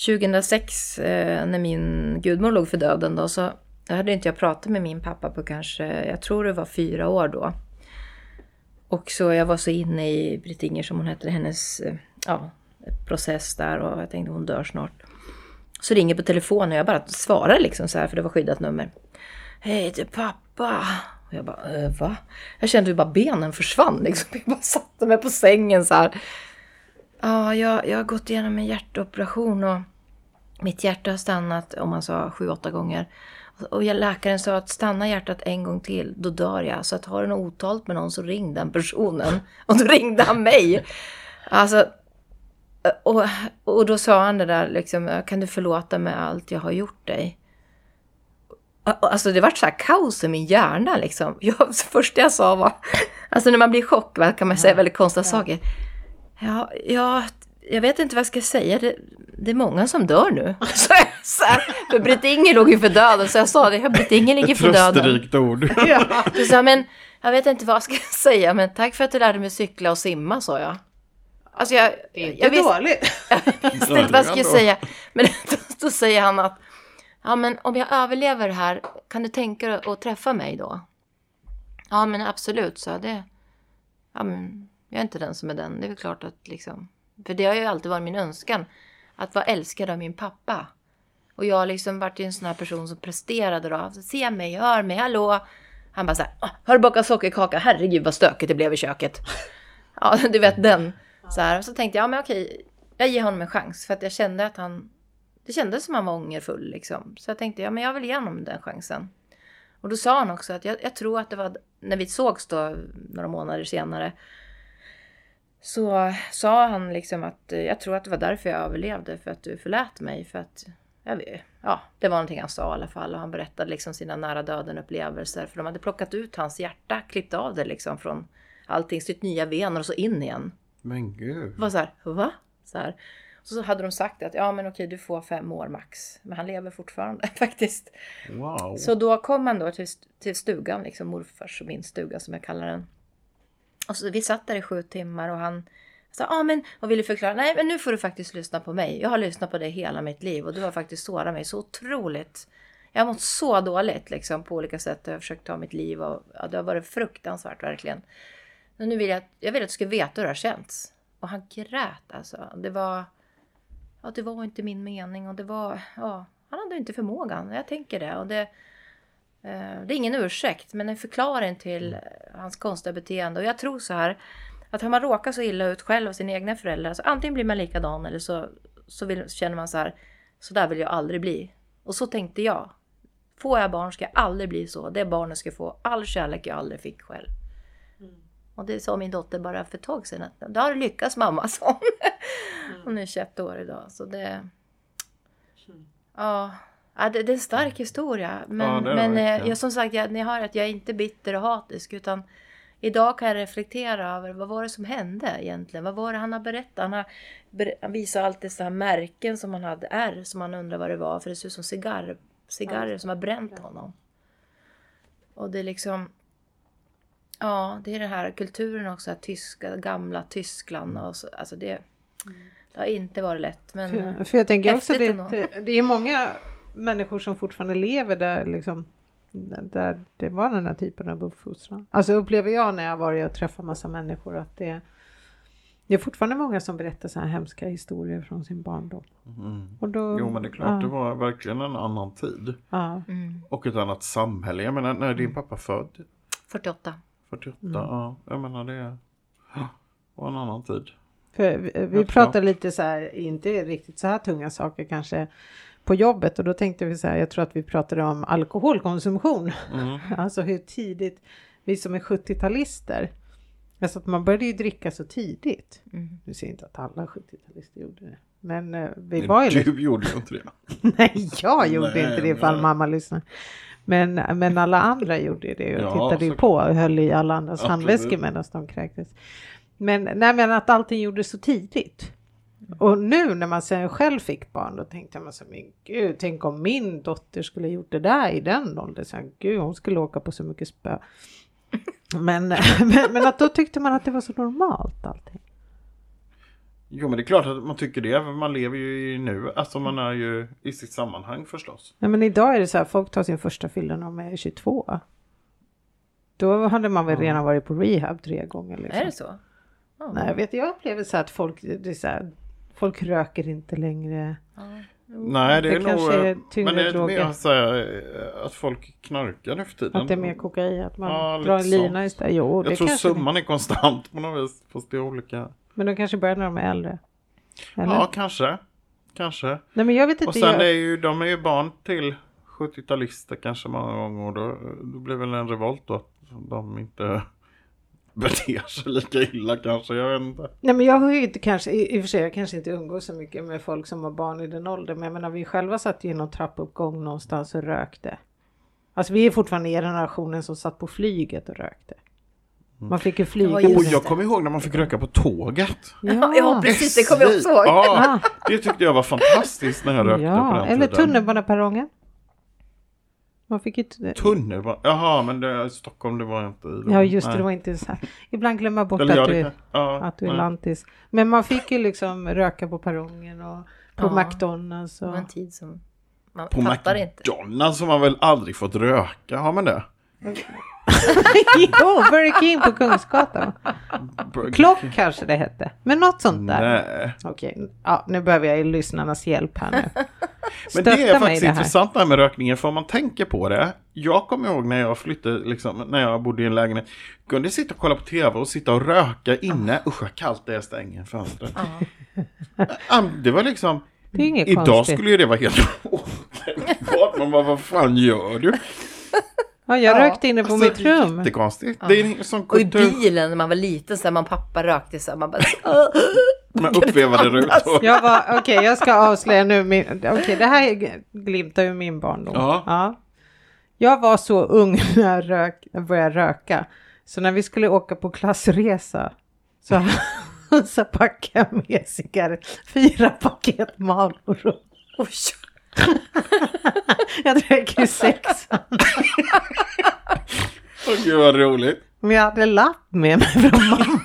2006 när min gudmor låg för döden då, så hade inte jag pratat med min pappa på kanske, jag tror det var 4 år då. Och så jag var så inne i Britt Inger som hon hette, hennes process där, och jag tänkte hon dör snart. Så ringer på telefonen och jag bara svarar liksom så här, för det var skyddat nummer. Hej, det är pappa. Och jag bara, va? Jag kände ju bara benen försvann liksom. Jag bara satte mig på sängen så här. Ja, jag har gått igenom en hjärtoperation och mitt hjärta har stannat, om man sa 7-8 gånger. Och läkaren sa att stanna hjärtat en gång till, då dör jag. Så att har du något otalt med någon så ring den personen. Och då ringde han mig. Alltså, och då sa han det där liksom, kan du förlåta mig allt jag har gjort dig? Alltså det var så här kaos i min hjärna liksom. Första jag sa var, alltså när man blir chock kan man säga väldigt konstiga saker. Ja, jag vet inte vad jag ska säga. Det är många som dör nu. Så här, för Britt Inger låg ju för döden. Så jag sa det, Britt Inger ligger för döden. Ett trösterikt ord. Ja, så sa, men jag vet inte vad jag ska säga. Men tack för att du lärde mig cykla och simma, sa jag. Alltså det är inte dåligt. Jag visste inte vad jag skulle säga. Men då säger han att, ja men om jag överlever här, kan du tänka dig att träffa mig då? Ja men absolut, så det. Ja men jag är inte den som är den. Det är väl klart att liksom, för det har ju alltid varit min önskan att vara älskad av min pappa. Och jag har liksom varit en sån här person som presterade då. Alltså, se mig, hör mig, hallå. Han bara så här, har du bakat sockerkaka? Herregud vad stökigt det blev i köket. Ja, du vet den. Så här. Och så tänkte jag, ja men okej, jag ger honom en chans. För att jag kände att det kändes som han var ångerfull liksom. Så jag tänkte, ja men jag vill ge honom den chansen. Och då sa han också att jag tror att det var, när vi sågs då några månader senare, så sa han liksom att jag tror att det var därför jag överlevde, för att du förlät mig, för att jag vet, det var någonting han sa i alla fall, och han berättade liksom sina nära döden upplevelser, för de hade plockat ut hans hjärta, klippt av det liksom från allting, styrt nya vener och så in igen. Men gud. Var så här, va? Så här. Så hade de sagt att ja men okej, du får 5 år max, men han lever fortfarande faktiskt. Wow. Så då kom han då till stugan, liksom morfars och min stuga som jag kallar den. Och så vi satt där i 7 timmar och han sa, men, och ville förklara, nej men nu får du faktiskt lyssna på mig. Jag har lyssnat på dig hela mitt liv och du har faktiskt sårat mig så otroligt. Jag har mått så dåligt liksom på olika sätt. Jag har försökt ta mitt liv och det har varit fruktansvärt verkligen. Men nu vill jag vill att du ska veta hur det har känts. Och han grät alltså. Det var inte min mening och det var, han hade inte förmågan. Jag tänker det och det är ingen ursäkt, men en förklaring till hans konstiga beteende. Och jag tror så här, att har man råkat så illa ut själv av sina egna föräldrar, så antingen blir man likadan eller så känner man så här, så där vill jag aldrig bli. Och så tänkte jag. Får jag barn ska jag aldrig bli så. Det barnet ska få all kärlek jag aldrig fick själv. Och det sa min dotter bara för ett tag sedan. Att, det har lyckats mamma, sa hon. Hon är 21 år idag. Så det... Ja, det är en stark historia. Men jag, som sagt, ni hör att jag är inte bitter och hatisk. Utan idag kan jag reflektera över vad var det som hände egentligen. Vad var det han har berättat? Han visar alltid så här märken som han hade. Som man undrar vad det var. För det ser ut som cigarrer som har bränt honom. Och det är liksom... Ja, det är den här kulturen också. Gamla Tyskland. Och så, alltså det har inte varit lätt. Men för jag tänker också det är många människor som fortfarande lever där liksom, där det var den här typen av uppfostran. Alltså upplever jag när jag varit och träffat massa människor att det är fortfarande många som berättar så här hemska historier från sin barndom. Och då, jo, men det är klart, det var verkligen en annan tid. Och ett annat samhälle. Jag menar, när är din pappa född? 48. 48, ja. Jag menar det var en annan tid. För vi pratade lite så här, inte riktigt så här tunga saker kanske på jobbet. Och då tänkte vi så här, jag tror att vi pratade om alkoholkonsumtion. Alltså hur tidigt, vi som är 70-talister. Alltså att man började ju dricka så tidigt. Nu ser inte att alla 70-talister gjorde det. Men vi var ju... Du gjorde ju inte det. Nej, jag gjorde inte det ifall mamma lyssnade. Men alla andra gjorde det och tittade ju på och höll i alla andras handväskor medan de kräktes. Men att allting gjorde så tidigt. Och nu när man sen själv fick barn, då tänkte man så, men gud, tänk om min dotter skulle gjort det där i den åldern. Så gud, hon skulle åka på så mycket spö. Men att då tyckte man att det var så normalt allting. Jo, men det är klart att man tycker det. Man lever ju nu. Alltså man är ju i sitt sammanhang förstås. Ja, men idag är det så här, folk tar sin första fylla när de är 22. Då hade man väl redan varit på rehab 3 gånger. Liksom. Är det så? Oh. Nej, jag upplever så att folk, det är så här, folk röker inte längre. Nej, det är kanske nog... är tyngre men det är droger. mer så här, att folk knarkar nu för tiden. Att det är mer kokain, att man Ja, drar en lite lina istället. Jo, Jag det tror kanske summan är konstant på något vis. Fast det är olika. Men de kanske börjar när de är äldre. Eller? Ja, kanske. Nej, men jag vet inte. Och sen de är ju barn till 70-talister kanske många gånger. Och då blir väl en revolt då. Att de inte beter sig lika illa kanske. Jag vet inte. Nej, men jag har ju inte kanske, i och för sig jag kanske inte umgås så mycket med folk som har barn i den åldern. Men jag menar, vi själva satt ju i någon trappuppgång någonstans och rökte. Alltså vi är fortfarande i generationen som satt på flyget och rökte. Man fick ju flyga. Och jag kommer ihåg när man fick röka på tåget. Ja, precis, det kommer jag också ihåg. Ja, det tyckte jag var fantastiskt när jag rökte på den eller tiden. tunnelbaneperrongen. Man fick ju Tunnelbana? Jaha, men Stockholm det var inte i. Ja, just det, Nej. det var inte så här. Ibland glömmer jag bort Eller att du är lantis. Men man fick ju liksom röka på perrongen och på McDonalds. Och... Det var en tid som man på fattar inte. McDonalds har man väl aldrig fått röka, har man det? Jo, Burger King på Kungsgatan. Klock kanske det hette. Men något sånt där. Nej. Okej, ja, nu behöver jag ju lyssnarnas hjälp här nu. Men det är faktiskt det här. intressant det här med rökningen, för om man tänker på det. Jag kommer ihåg när jag flyttade, liksom, när jag bodde i en lägenhet. Kunde sitta och kolla på tv och sitta och röka inne. Usch, vad kallt det är, stänger fönstret. Det var liksom... Det är inget idag konstigt. skulle ju det vara helt... Man bara, vad fan gör du? Ja, jag rökte inne på mitt rum. Jättekonstigt. Det är en sån Och i kultur. bilen när man var liten så här, man pappa rökte så här, man bara Man uppvevade rutor. Jag ska avslöja nu det här glimtar ju min barndom. Ja. Jag var så ung när jag började röka. Så när vi skulle åka på klassresa så packade jag med cigaretter. 4 paket Marlboro. oj. Jag drack ju 6. Åh gud vad roligt. Men jag hade lapp med mig från mamma.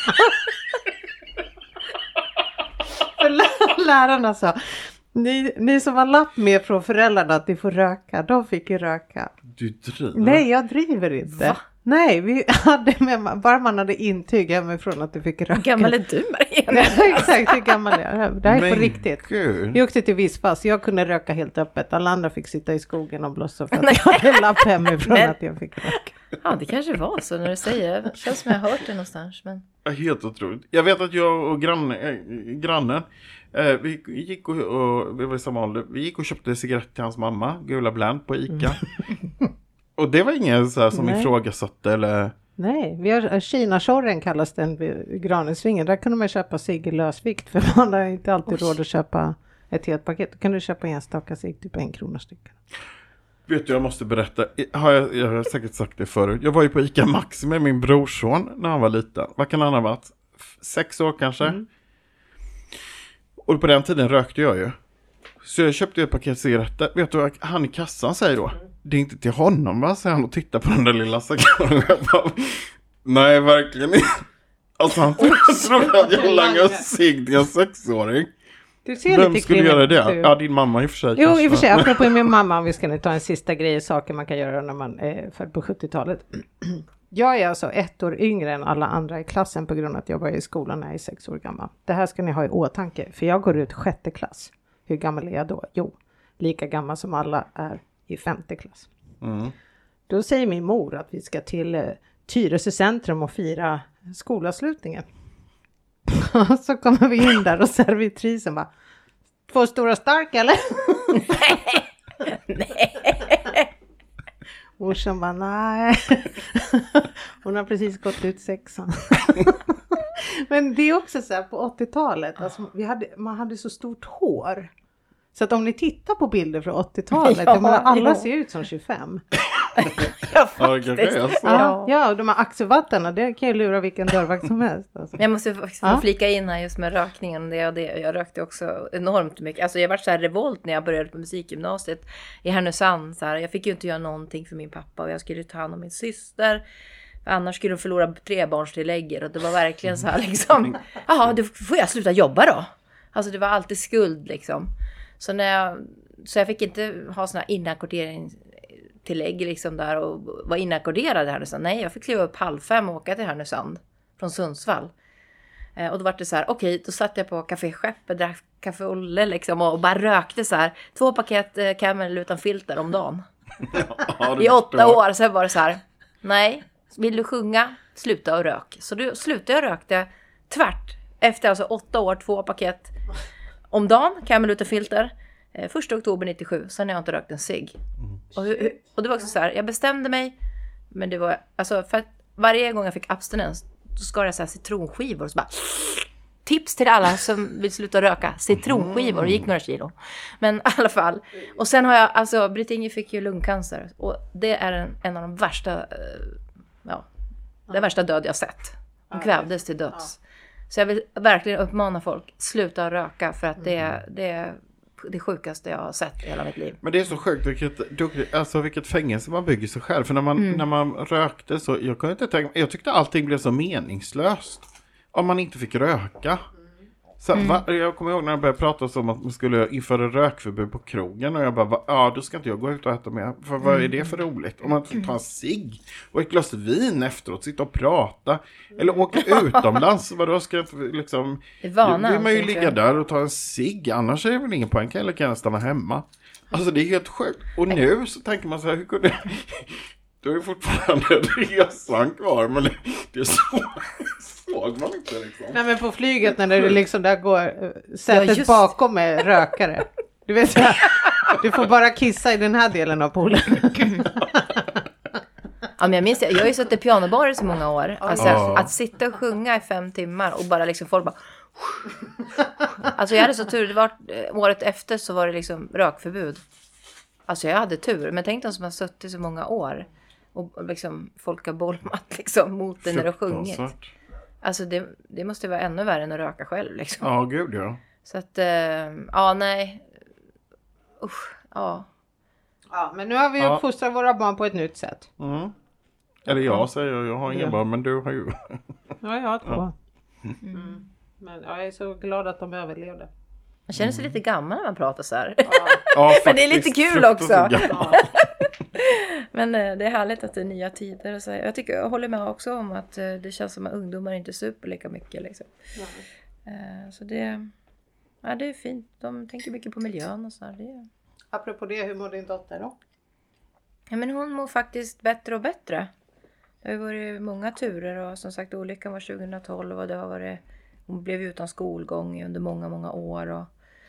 För lärarna sa, ni som har lapp med från föräldrarna att ni får röka, de fick ju röka. Du driver. Nej, jag driver inte. Va? Nej, vi hade med, bara man hade intyg hemifrån att du fick röka. Hur gammal är du, Maria? Exakt, hur gammal är jag? Det här är på riktigt. Gud. Vi åkte till Vispas, jag kunde röka helt öppet. Alla andra fick sitta i skogen och blåsa för att jag hade lapp hemifrån att jag fick röka. Ja, det kanske var så när du säger. Det känns som jag har hört det någonstans. Men... Helt otroligt. Jag vet att jag och grannen vi gick och vi var i samma ålder. Vi gick och köpte cigaretter till hans mamma, Gula Bland på Ica. Och det var ingen så här som ifrågasatte eller... Nej, vi har Kina-tjorren kallas den vid Granensvingen. Där kunde man köpa cigg i lösvikt för man har inte alltid råd att köpa ett helt paket. Då kan du köpa enstaka cigg, typ 1 krona stycken. Vet du, jag måste berätta. Jag har säkert sagt det förut. Jag var ju på Ica Maxi med min brorson när han var liten. Vad kan han ha varit? 6 år kanske? Och på den tiden rökte jag ju. Så jag köpte ett paket cigaretter. Vet du vad han i kassan säger då? Det är inte till honom, va? Säger han och tittar på den där lilla saken. Nej, verkligen inte. Alltså han tror att jag langar cigg till en 6-åring. Du ser vem lite skulle göra det? Ja, din mamma i och för sig. Jo, i och för sig. Apropå min mamma, om vi ska nu ta en sista grej, saker man kan göra när man är född på 70-talet. Jag är alltså 1 år yngre än alla andra i klassen på grund av att jag var i skolan när jag är 6 år gammal. Det här ska ni ha i åtanke, för jag går ut 6:e klass. Hur gammal är jag då? Jo, lika gammal som alla är i 5:e klass. Då säger min mor att vi ska till Tyresö centrum och fira skolavslutningen. Så kommer vi in där och servitrisen bara, 2 stora stark eller? Nej. Morsan bara, nej. Hon har precis gått ut 6:an. Men det är också så här på 80-talet. Alltså, man hade så stort hår. Så att om ni tittar på bilder från 80-talet. Alla ser ut som 25. Ja, faktiskt. Ja, de här axelvattarna, det kan ju lura vilken dörrvakt som helst. Alltså. Jag måste faktiskt få flika in här just med rökningen. Jag rökte också enormt mycket. Alltså jag var så här revolt när jag började på musikgymnasiet i Härnösand. Så här. Jag fick ju inte göra någonting för min pappa och jag skulle ta hand om min syster. För annars skulle de förlora 3-barnstillägger. Och det var verkligen så här liksom. Jaha, då får jag sluta jobba då. Alltså det var alltid skuld liksom. Så jag fick inte ha såna inackorderingstillägg liksom där. Och vara inackorderad i Härnösand. Nej, jag fick kliva upp 4:30 och åka till Härnösand. Från Sundsvall. Och då var det så här, okej, då satt jag på Café Skeppet, drack kaffe Olle liksom och bara rökte så här 2 paket Camel utan filter om dagen. I 8 år, så var det så här, nej, vill du sjunga, sluta och rök. Så då slutade jag rökte tvärt, efter alltså 8 år, 2 paket om dagen, Camel utan filter, 1 oktober 97, sen har jag inte rökt en cigg. Och det var också så här, jag bestämde mig, men det var, alltså för att varje gång jag fick abstinens, så skar jag så här citronskivor och så bara tips till alla som vill sluta röka citronskivor, och gick några kilo. Men i alla fall. Och sen har jag, alltså Britt-Inger fick ju lungcancer, och det är en av de värsta den värsta död jag sett. Hon kvävdes till döds. Så jag vill verkligen uppmana folk, sluta röka, för att det är det sjukaste jag har sett i hela mitt liv. Men det är så sjukt vilket fängelse man bygger sig själv. För när man rökte så, jag tyckte allting blev så meningslöst om man inte fick röka. Så, jag kommer ihåg när jag började prata om att man skulle införa rökförbud på krogen, och jag bara, då ska inte jag gå ut och äta mer. För vad är det för roligt? Om man tar en cigg och ett glas vin efteråt, sitta och prata, eller åka utomlands, vadå ska jag liksom, då vill man ju ligga där och ta en cigg, annars är det väl ingen poäng, eller kan jag stanna hemma. Alltså det är helt sjukt. Och nu så tänker man så här, hur kunde du är ju fortfarande resan kvar, men det såg man inte liksom. Nej, men på flyget när det liksom där går sätet bakom med rökare. Du vet, du får bara kissa i den här delen av poolen. Ja, men jag minns, jag har ju suttit i pianobar i så många år. Alltså att sitta och sjunga i 5 timmar och bara liksom folk bara. Alltså jag hade så tur, det var året efter så var det liksom rökförbud. Alltså jag hade tur, men tänk de som har suttit så många år och liksom folk har bolmat liksom mot det när du sjungit. Alltså det måste vara ännu värre än att röka själv liksom. Ja, gud ja. Så att, nej. Usch, ja. Ja, men nu har vi uppfostrat våra barn på ett nytt sätt. Mm. Eller jag säger, jag har inga barn, men du har ju. Ja, jag har 2. Men jag är så glad att de överlevde. Man känner sig lite gammal när man pratar så här. Ja, men det är lite kul också. Men det är härligt att det är nya tider. Och så. Jag håller med också om att det känns som att ungdomar inte super lika mycket. Liksom. Så det är fint. De tänker mycket på miljön och så här. Apropå det, hur mår din dotter då? Ja, men hon mår faktiskt bättre och bättre. Det har varit många turer, och som sagt olyckan var 2012 och det har varit, hon blev utan skolgång under många, många år. Och,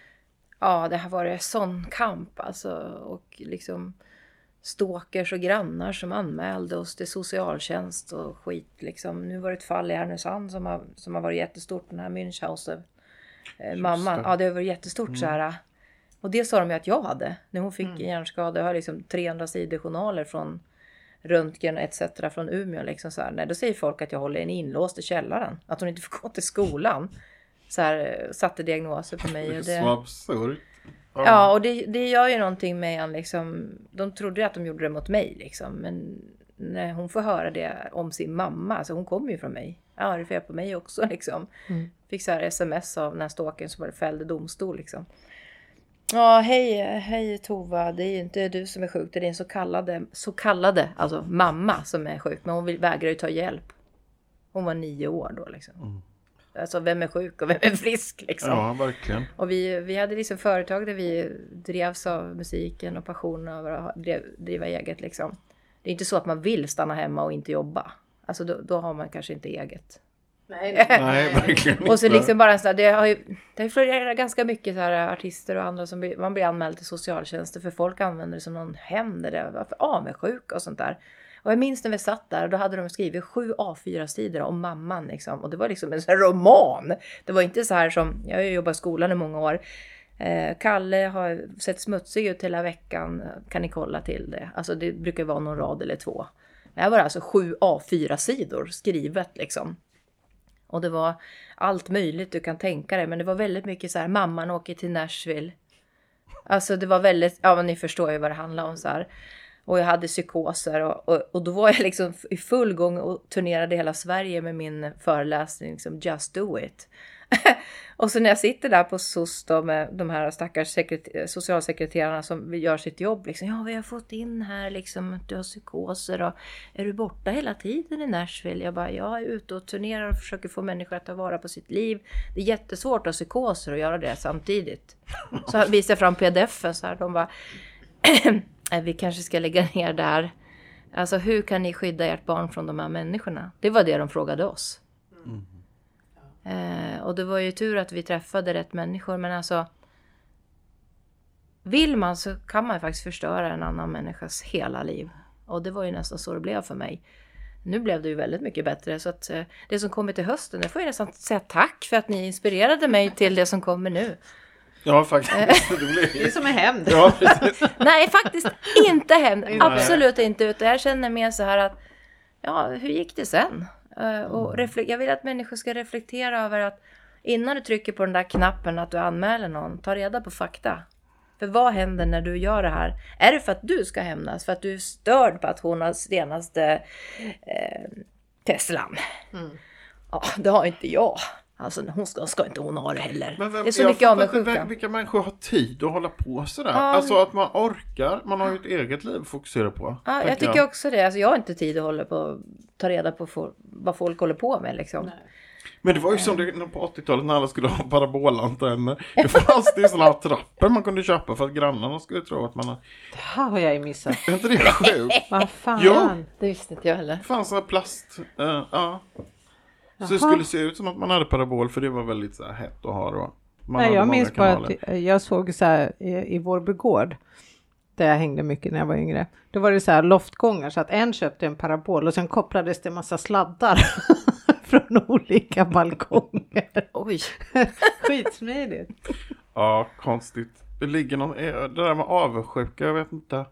det har varit sån kamp alltså, och liksom stalkers och grannar som anmälde oss till socialtjänst och skit liksom. Nu var det ett fall i Härnösand som har varit jättestort, den här Münchhausen mamman. Ja, det har varit jättestort så här. Och det sa de ju att jag hade. När hon fick en hjärnskada, jag har liksom 300 sidor journaler från röntgen etc. från Umeå liksom så här. Nej, då säger folk att jag håller en inlåst i källaren. Att hon inte får gå till skolan. Så här, satte diagnoser på mig. Och det är så absurt. Ja, och det gör ju någonting med en liksom. De trodde att de gjorde det mot mig liksom. Men när hon får höra det om sin mamma. Alltså hon kommer ju från mig. Ja, det är fel på mig också liksom. Fick så här sms av den här stalkern som var fälld i domstol liksom. Ja, hej Tova, det är ju inte du som är sjuk, det är din så kallade alltså mamma som är sjuk, men hon vägrar ju ta hjälp. Hon var 9 år då liksom. Alltså vem är sjuk och vem är frisk liksom. Ja, verkligen. Och vi hade liksom företag där vi drevs av musiken och passionen över att driva eget liksom. Det är inte så att man vill stanna hemma och inte jobba. Alltså då har man kanske inte eget. Nej, verkligen. Och så liksom bara så här, det har florerat ganska mycket så här artister och andra som man blir anmäld till socialtjänster för folk använder det som någon hämnd eller varför avundsjuka och sånt där. Och jag minns när vi satt där och då hade de skrivit 7 A4-sidor om mamman liksom. Och det var liksom en sån här roman. Det var inte så här som, jag har ju jobbat i skolan i många år. Kalle har sett smutsig ut hela veckan, kan ni kolla till det? Alltså det brukar vara någon rad eller 2. Det här var alltså 7 A4-sidor skrivet liksom. Och det var allt möjligt du kan tänka dig. Men det var väldigt mycket så här, mamman åker till Nashville. Alltså det var väldigt, ja men ni förstår ju vad det handlar om så här. Och jag hade psykoser och då var jag liksom i full gång och turnerade hela Sverige med min föreläsning liksom, Just Do It. Och så när jag sitter där på SOS då, med de här stackars socialsekreterarna som gör sitt jobb liksom, ja, vi har fått in här liksom att du har psykoser och är du borta hela tiden i Nashville? Jag bara, jag är ute och turnerar och försöker få människor att ta vara på sitt liv. Det är jättesvårt att ha psykoser och göra det samtidigt. Så visade jag fram pdf-en så här, de bara vi kanske ska lägga ner där. Alltså hur kan ni skydda ert barn från de här människorna? Det var det de frågade oss. Och det var ju tur att vi träffade rätt människor. Men alltså, vill man så kan man faktiskt förstöra en annan människas hela liv. Och det var ju nästan så det blev för mig. Nu blev det ju väldigt mycket bättre. Så att det som kommer till hösten, det får jag nästan säga tack för att ni inspirerade mig till det som kommer nu. Ja, faktiskt. Det är som en hämnd. Ja, precis. Nej, faktiskt inte hämnd. Absolut inte. Utan jag känner mer så här att, ja, hur gick det sen? Och jag vill att människor ska reflektera över att innan du trycker på den där knappen att du anmäler någon, ta reda på fakta. För vad händer när du gör det här? Är det för att du ska hämnas? För att du är störd på att hon har senaste Teslan? Ja, det har inte jag. Alltså hon ska inte hon ha det heller. Men det är så mycket avundsjuka. Vilka människor har tid att hålla på sådär? Alltså att man orkar, man har ju ett eget liv att fokusera på. Ja, jag tycker också det. Alltså jag har inte tid att hålla på ta reda på vad folk håller på med liksom. Nej. Men det var ju som det på 80-talet när alla skulle ha parabolantenner. Det fanns ju sådana trappor man kunde köpa för att grannarna skulle tro att man har... Det här har jag ju missat. Är inte det sjukt? Vad fan? Ja. Det visste inte jag heller. Det fanns sådana plast... ja. Så det skulle se ut som att man hade parabol, för det var väldigt så här hett att ha då. Nej, jag minns bara att jag såg så här i vår begård, där jag hängde mycket när jag var yngre. Då var det så här loftgångar, så att en köpte en parabol och sen kopplades det en massa sladdar från olika balkonger. Oj. Skitsmidigt. Ja, konstigt. Det ligger någon... Det där med avundsjuka, jag vet inte.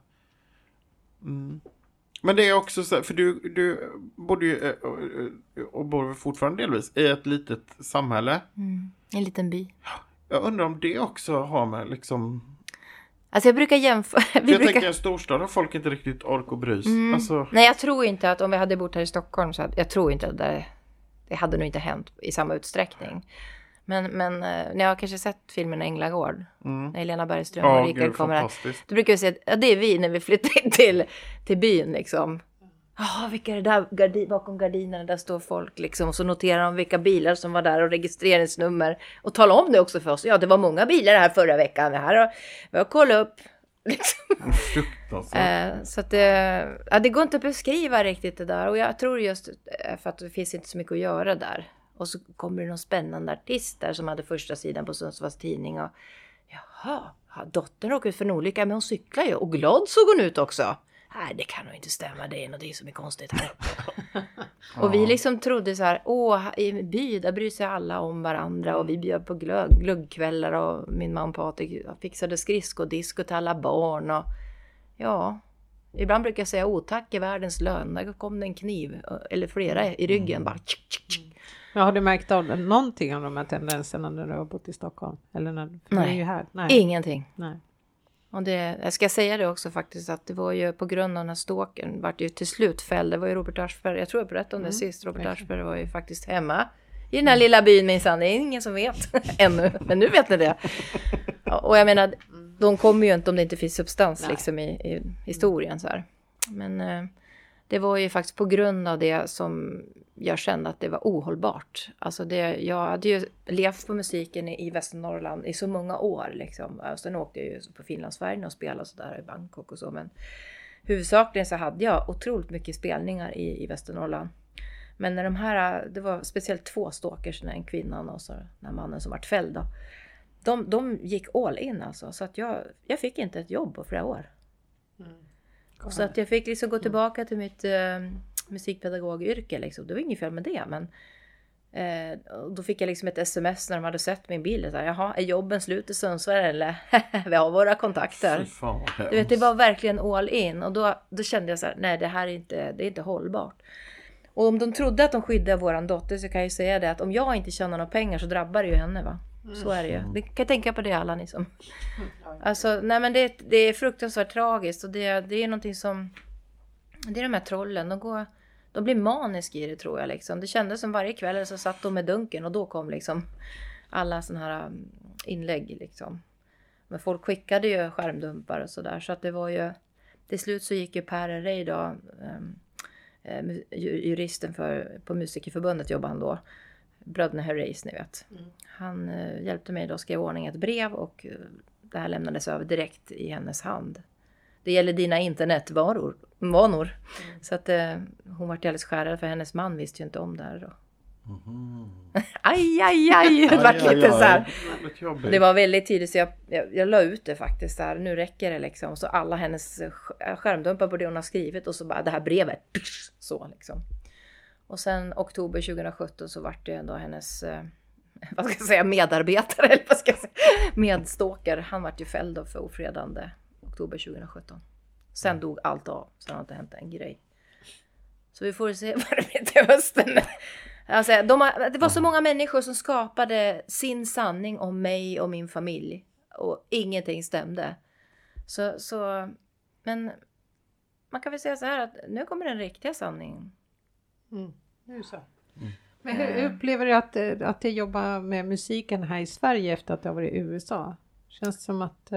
Men det är också så, för du borde ju, och bor fortfarande delvis, i ett litet samhälle. En liten by. Jag undrar om det också har med liksom... Alltså jag brukar jämföra... tänker en storstad har folk inte riktigt ork och brys. Alltså... Nej, jag tror inte att om vi hade bott här i Stockholm så jag tror inte att det hade nog inte hänt i samma utsträckning. Men när jag har kanske sett filmen Änglagård, när Helena Bergström och Rickard kommer här, då brukar jag säga att det är vi när vi flyttar in till byn liksom. Vilka är det där bakom gardinerna, där står folk liksom, och så noterar de vilka bilar som var där och registreringsnummer och tala om det också för oss. Ja, det var många bilar här förra veckan, vi har kollat upp liksom. Så att det går inte att beskriva riktigt det där, och jag tror just för att det finns inte så mycket att göra där. Och så kommer det någon spännande artist där som hade första sidan på Sundsvalls tidning. Och jaha, dottern råkade ut för en olycka, men hon cyklar ju. Och glad såg hon ut också. Nej, det kan nog inte stämma, det är något som är konstigt här. Och vi liksom trodde så här, i en by där bryr sig alla om varandra. Och vi bjöd på glöggkvällar, och min man Patrik fixade skridskodisko till alla barn. Och ja, ibland brukar jag säga tack är världens lön. Där kom det en kniv, eller flera i ryggen bara. Ja, har du märkt av någonting av de här tendenserna när du har bott i Stockholm? Eller när du är ju här? Nej, ingenting. Nej. Och jag ska säga det också faktiskt, att det var ju på grund av den här stalken vart ju till slut fälld. Det var ju Robert Aschberg, jag tror jag berättade om det sist. Robert Aschberg var ju faktiskt hemma i den här lilla byn minsann. Det är ingen som vet ännu, men nu vet ni det. Och jag menar, de kommer ju inte om det inte finns substans liksom i historien så här. Men det var ju faktiskt på grund av det som jag kände att det var ohållbart. Alltså jag hade ju levt på musiken i Västernorrland i så många år liksom. Och sen åkte jag ju på Finlandsfärjan och spelade så där i Bangkok och så. Men huvudsakligen så hade jag otroligt mycket spelningar i Västernorrland. Men när det var speciellt 2 stalkers, en kvinnan och så den här mannen som vart fälld då. De gick all in alltså. Så att jag fick inte ett jobb på flera år. Så att jag fick liksom gå tillbaka till mitt musikpedagogyrke liksom. Det var inget fel med det, men då fick jag liksom ett sms när de hade sett min bild. Så här, jaha, är jobben slut i Sundsvall eller? Vi har våra kontakter. Du vet, det var verkligen all in. Och då kände jag så här, nej, det här är inte hållbart. Och om de trodde att de skyddade våran dotter, så kan jag ju säga det att om jag inte tjänar några pengar så drabbar det ju henne, va? Så är det ju. Det kan jag tänka på det alla ni som... Alltså, nej men det är fruktansvärt tragiskt. Och det är någonting som... Det är de här trollen. De blir maniska i det tror jag liksom. Det kändes som varje kväll så satt de med dunken. Och då kom liksom alla såna här inlägg liksom. Men folk skickade ju skärmdumpar och sådär. Så att det var ju... Till slut så gick ju Per Rey då... juristen på Musikerförbundet jobbade han då. Bröderna Herreys, ni vet. Han hjälpte mig då att skriva ordning ett brev och det här lämnades över direkt i hennes hand. Det gäller dina internetvanor. Så att hon var alldeles skärrad för hennes man visste ju inte om det här då. Aj. Det var lite så här. Det var väldigt tidigt så jag la ut det faktiskt så här. Nu räcker det liksom. Så alla hennes skärmdumpar på det hon har skrivit och så bara det här brevet. Så liksom. Och sen oktober 2017 så var det ändå hennes vad ska jag säga, medarbetare eller vad ska jag säga, medstalker. Han var ju fälld av för ofredande oktober 2017. Sen dog allt av. Sen har inte hänt en grej. Så vi får se vad det blir till hösten. Alltså, det var så många människor som skapade sin sanning om mig och min familj. Och ingenting stämde. Så men man kan väl säga så här att nu kommer den riktiga sanningen. Nu så. Men hur upplever du att jobba med musiken här i Sverige efter att det har varit i USA? Känns det som att...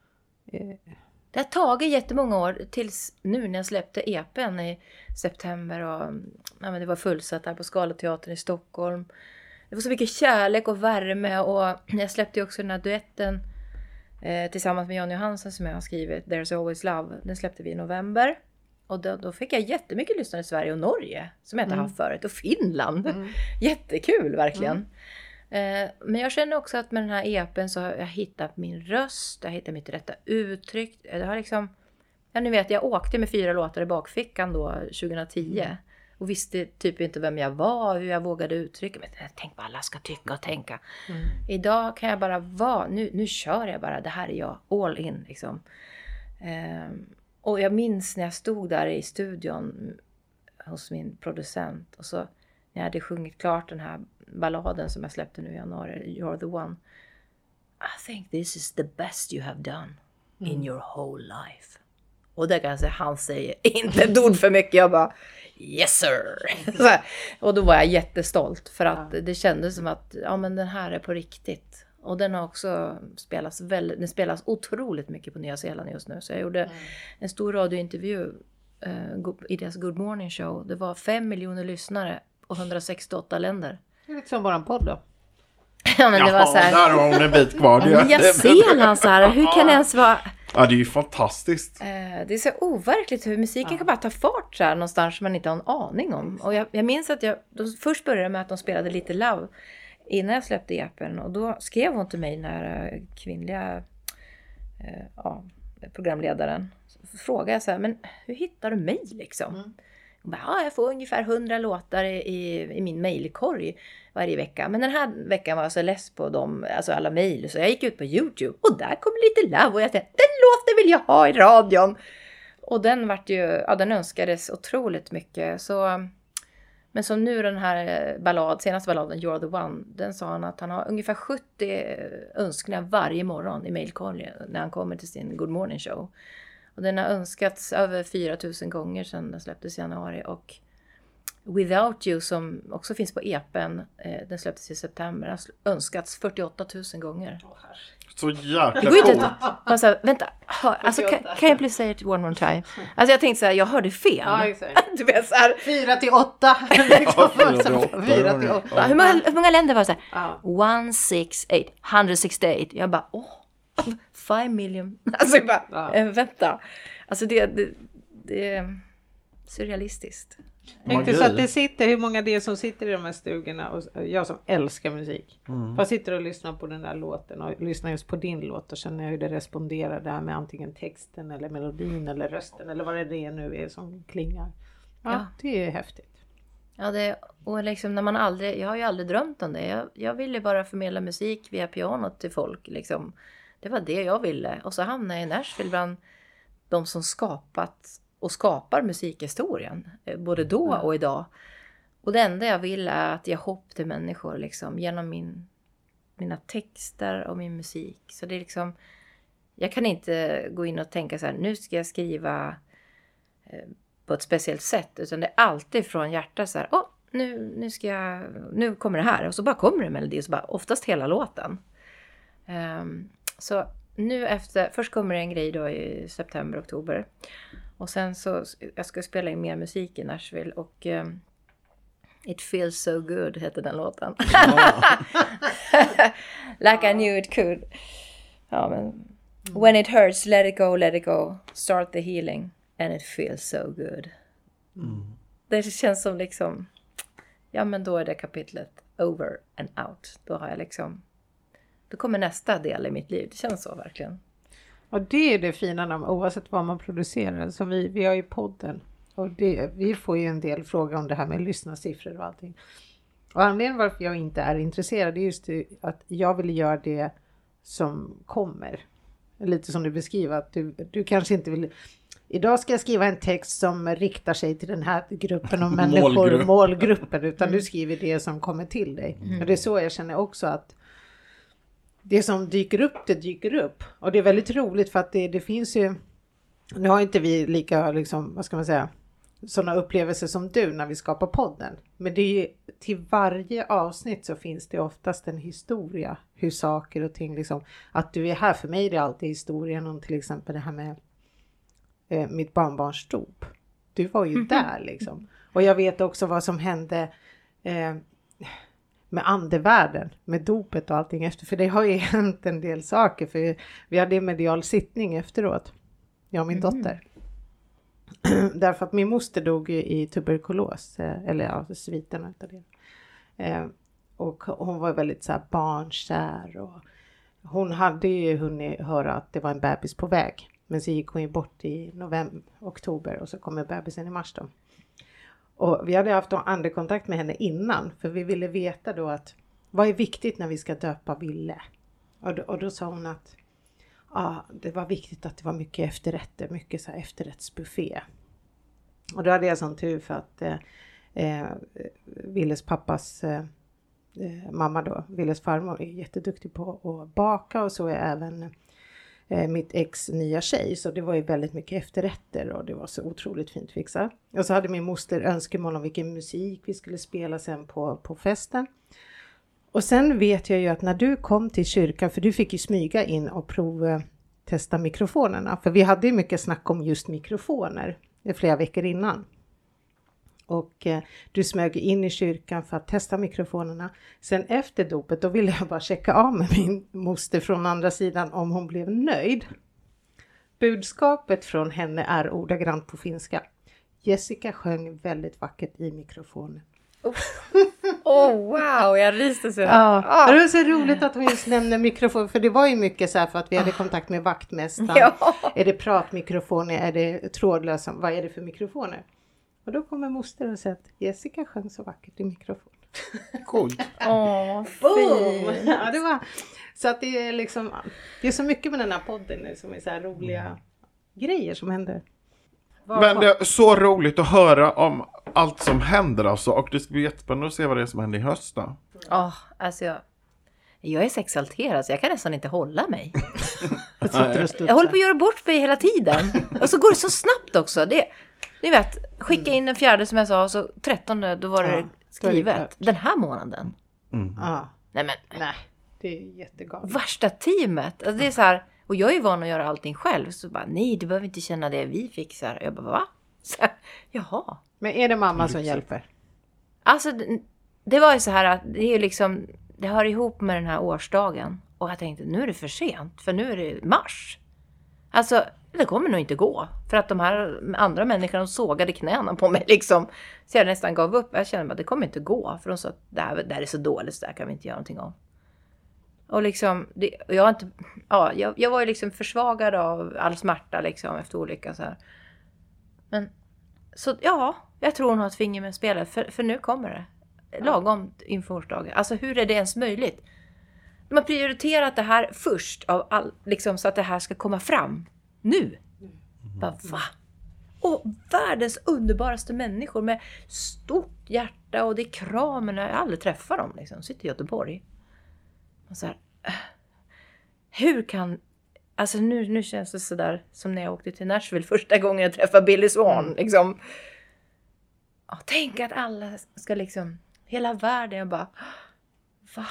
Det har tagit jättemånga år tills nu när jag släppte EPn i september och men det var fullsatt här på Scalateatern i Stockholm. Det var så mycket kärlek och värme och jag släppte också den här duetten tillsammans med Jan Johansson som jag har skrivit, There's Always Love. Den släppte vi i november och då fick jag jättemycket lyssnare i Sverige och Norge som jag inte haft förut och Finland. Jättekul verkligen. Men jag känner också att med den här EPen så har jag hittat min röst, jag har hittat mitt rätta uttryck. Det har liksom, ni vet, jag åkte med 4 låtar i bakfickan då 2010 och visste typ inte vem jag var, hur jag vågade uttrycka mig. Tänk vad alla ska tycka och tänka. Idag kan jag bara vara, nu kör jag bara, det här är jag, all in liksom. Och jag minns när jag stod där i studion hos min producent och så när jag hade sjungit klart den här balladen som jag släppte nu i januari, You're the one. I think this is the best you have done in your whole life. Och där kan jag säga, han säger inte ett ord för mycket. Jag bara, yes sir. Så här. Och då var jag jättestolt för att det kändes som att men den här är på riktigt. Och den har också den spelas otroligt mycket på Nya Zeeland just nu. Så jag gjorde en stor radiointervju i deras Good Morning Show. Det var 5 miljoner lyssnare och 168 länder. Det är lite som våran podd då. Ja, men det var så här. Där har hon en bit kvar. Nya Zeeland så här. Hur kan det ens vara... Ja, det är ju fantastiskt. Det är så overkligt hur musiken kan bara ta fart så här någonstans som man inte har en aning om. Och jag minns att de först började med att de spelade lite Love innan jag släppte EPen. Och då skrev hon till mig när kvinnliga programledaren. Så frågade jag så här, men hur hittar du mig liksom? Jag får ungefär 100 låtar i min mejlkorg varje vecka. Men den här veckan var jag så less på dem, alltså alla mejl. Så jag gick ut på YouTube och där kom lite Love. Och jag tänkte, den låten vill jag ha i radion. Och den den önskades otroligt mycket. Så, men som nu den här senaste balladen, You're the one. Den sa han att han har ungefär 70 önskningar varje morgon i mejlkorgen när han kommer till sin Good Morning Show. Och den har önskats över 4000 gånger sedan den släpptes i januari. Och Without You som också finns på EPen, den släpptes i september, har önskats 48 000 gånger. Så jäkla det går coolt. inte alltså, vänta, alltså, kan jag please say it one more time? Alltså jag tänkte så här, jag hörde fel. Ja, exakt. Du vet så här. 4 till 8. 4 till 8. Hur många länder var det så här? 168, 168. Jag bara, 5 million. Alltså jag bara, vänta. Alltså det är surrealistiskt. Tänk dig så att det sitter, hur många det är som sitter i de här stugorna och jag som älskar musik. Bara sitter och lyssnar på den där låten och lyssnar just på din låt och känner hur det responderar där med antingen texten eller melodin eller rösten eller vad det nu är som klingar. Ja. Det är häftigt. Ja, och liksom när man jag har ju aldrig drömt om det. Jag ville bara förmedla musik via pianot till folk liksom. Det var det jag ville. Och så hamnade jag i Nashville bland de som skapat och skapar musikhistorien. Både då och idag. Och det enda jag vill är att ge hopp till människor liksom, genom min mina texter och min musik. Så det är liksom, jag kan inte gå in och tänka så här, nu ska jag skriva på ett speciellt sätt. Utan det är alltid från hjärtat så här, nu kommer det här. Och så bara kommer det en melodi, och så bara oftast hela låten. Så nu först kommer det en grej då i september, oktober. Och sen så, jag ska spela in mer musik i Nashville. Och It Feels So Good heter den låten. Like I knew it could. Ja, men when it hurts, let it go. Start the healing. And it feels so good. Det känns som liksom, ja men då är det kapitlet over and out. Då har jag liksom, då kommer nästa del i mitt liv. Det känns så verkligen. Och det är det fina oavsett vad man producerar. Som vi har ju podden. Och vi får ju en del frågor om det här med lyssnarsiffror och allting. Och anledningen varför jag inte är intresserad är just att jag vill göra det som kommer. Lite som du beskriver, att du kanske inte vill... Idag ska jag skriva en text som riktar sig till den här gruppen av människor, målgruppen, utan du skriver det som kommer till dig. Och det är så jag känner också, att det som dyker upp, det dyker upp. Och det är väldigt roligt för att det finns ju, nu har inte vi lika, liksom, vad ska man säga, sådana upplevelser som du när vi skapar podden. Men det är ju, till varje avsnitt så finns det oftast en historia, hur saker och ting liksom, att du är här, för mig är det alltid historien om till exempel det här med mitt barnbarns dop. Du var ju där liksom. Och jag vet också vad som hände med andevärlden, med dopet och allting efter. För det har ju hänt en del saker. För vi hade en medial sittning efteråt. Jag och min dotter. Därför att min moster dog i tuberkulos. Eller ja, sviterna utav det. Och hon var väldigt så här barnkär. Och hon hade ju hunnit höra att det var en bebis på väg. Men så gick hon ju bort i oktober. Och så kommer bebisen i mars då. Och vi hade haft andekontakt med henne innan. För vi ville veta då att vad är viktigt när vi ska döpa Ville. Och då sa hon att det var viktigt att det var mycket efterrätter. Mycket så här efterrättsbuffé. Och då hade jag sån tur för att Villes pappas mamma då, Villes farmor, är jätteduktig på att baka. Och så är även mitt ex nya tjej. Så det var ju väldigt mycket efterrätter. Och det var så otroligt fint fixat. Och så hade min moster önskemål om vilken musik vi skulle spela sen på festen. Och sen vet jag ju att när du kom till kyrkan, för du fick ju smyga in och provtesta mikrofonerna. För vi hade ju mycket snack om just mikrofoner flera veckor innan. Och du smög in i kyrkan för att testa mikrofonerna. Sen efter dopet, då ville jag bara checka av med min moster från andra sidan om hon blev nöjd. Budskapet från henne är ordagrant på finska. Jessica sjöng väldigt vackert i mikrofonen. Wow, jag ryste så. Ja, det var så roligt att hon just nämnde mikrofon. För det var ju mycket så här för att vi hade kontakt med vaktmästaren. Ja. Är det pratmikrofoner? Är det trådlösa? Vad är det för mikrofoner? Och då kommer moster och säger att Jessica sjöng så vackert i mikrofon. Coolt. Boom! Ja, det var. Så att det är liksom, det är så mycket med den här podden nu som är så här roliga grejer som händer. Men det är så roligt att höra om allt som händer alltså. Och det ska bli jättespännande att se vad det är som händer i höst då. Alltså jag är så exalterad så jag kan nästan inte hålla mig. Jag håller på att göra bort mig hela tiden. Och så går det så snabbt också. Ni vet, skicka in den 4 som jag sa, och så 13 då var det skrivet. Den här månaden. Nej, det är jättegalet. Värsta teamet. Alltså det är så här, och jag är ju van att göra allting själv. Så bara, nej, du behöver inte känna det vi fixar. Jag bara, va? Så här, jaha. Men är det mamma som hjälper? Alltså, det var ju så här att det är ju liksom, det hör ihop med den här årsdagen. Och jag tänkte, nu är det för sent. För nu är det mars. Alltså, det kommer nog inte gå. För att de här andra människorna sågade knäna på mig liksom. Så jag nästan gav upp. Jag kände att det kommer inte gå. För de sa att det här är så dåligt, så där kan vi inte göra någonting om. Och liksom, jag var ju liksom försvagad av all smärta liksom efter olyckan så här. Men, så ja, jag tror hon har ett finger med spelet. För nu kommer det. Lagom inför årsdagen. Alltså hur är det ens möjligt? De har prioriterat det här först av liksom, så att det här ska komma fram. Nu. Bara, va? Och världens underbaraste människor med stort hjärta och det är kramen. Jag har aldrig träffat dem liksom. Sitter i Göteborg. Och så här, hur kan... Alltså nu känns det sådär som när jag åkte till Nashville första gången jag träffade Billy Swan. Liksom. Ja, tänk att alla ska liksom... Hela världen, jag bara... Va?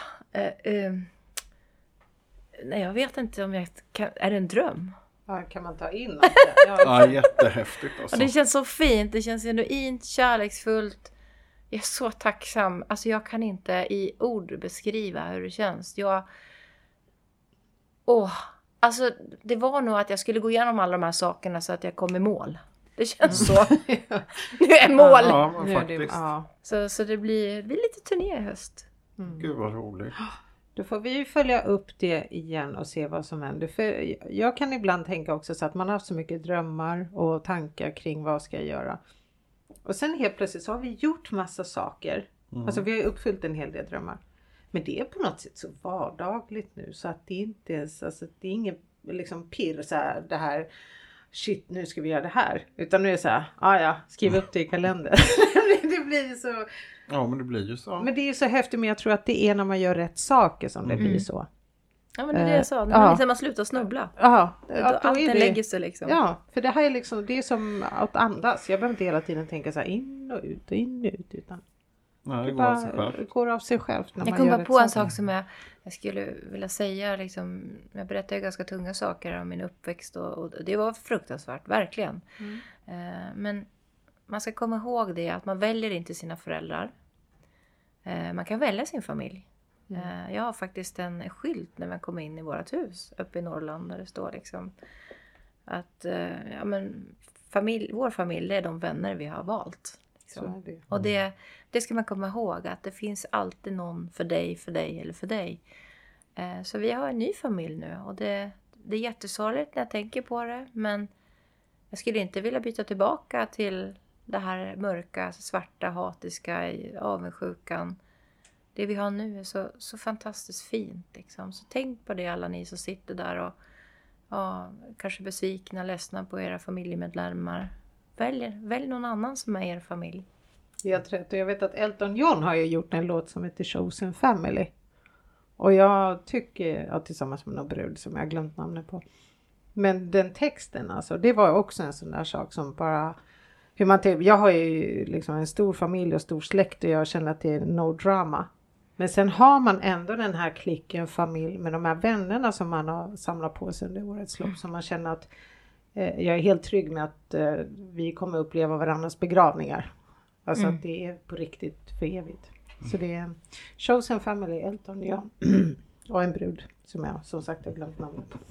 Nej, jag vet inte om jag kan... Är det en dröm? Ja, kan man ta in Ja, jättehäftigt alltså. Och det känns så fint. Det känns genuint, kärleksfullt. Jag är så tacksam. Alltså jag kan inte i ord beskriva hur det känns. Alltså det var nog att jag skulle gå igenom alla de här sakerna så att jag kom i mål. Det känns så. Nu är mål. Ja, men faktiskt. Ja. Så det blir lite turné i höst. Gud vad roligt. Då får vi följa upp det igen och se vad som händer. För jag kan ibland tänka också så att man har haft så mycket drömmar och tankar kring vad ska jag göra. Och sen helt plötsligt så har vi gjort massa saker. Alltså vi har uppfyllt en hel del drömmar. Men det är på något sätt så vardagligt nu så att det inte är, alltså, det är inget liksom pirr så här, det här, shit nu ska vi göra det här. Utan nu är det så här, skriv upp det i kalendern. Det blir så... Ja, men det blir ju så. Men det är ju så häftigt, men jag tror att det är när man gör rätt saker som det blir så. Ja, men det är det jag sa. När man slutar snubbla. Ja. Allt det lägger sig liksom. Ja, för det här är liksom, det är som att andas. Jag behöver inte hela tiden tänka så här in och ut, utan Nej, det går bara av sig själv. går av sig själv. När Jag man kom gör bara rätt på en saker. sak som jag skulle vilja säga. Liksom, jag berättade ganska tunga saker om min uppväxt och det var fruktansvärt, verkligen. Men man ska komma ihåg det att man väljer inte sina föräldrar. Man kan välja sin familj. Jag har faktiskt en skylt när man kommer in i vårt hus uppe i Norrland där det står liksom att vår familj är de vänner vi har valt. Liksom. Så är det. Och det ska man komma ihåg att det finns alltid någon för dig eller för dig. Så vi har en ny familj nu och det är jättesorgligt när jag tänker på det, men jag skulle inte vilja byta tillbaka till det här mörka, svarta, hatiska, avundsjukan. Det vi har nu är så fantastiskt fint. Liksom. Så tänk på det alla ni som sitter där och kanske besvikna, ledsna på era familjemedlemmar. Välj någon annan som är er familj. Jag vet att Elton John har ju gjort en låt som heter Chosen Family. Och jag tycker, tillsammans med någon brud som jag har glömt namnet på. Men den texten alltså, det var också en sån där sak som bara... Jag har ju liksom en stor familj och stor släkt och jag känner att det är no drama. Men sen har man ändå den här klicken familj med de här vännerna som man har samlat på sig under årets lopp. Så man känner att jag är helt trygg med att vi kommer uppleva varandras begravningar. Alltså att det är på riktigt för evigt. Så det är Chosen Family, Elton, ja. Och en brud som jag som sagt har glömt namnet på.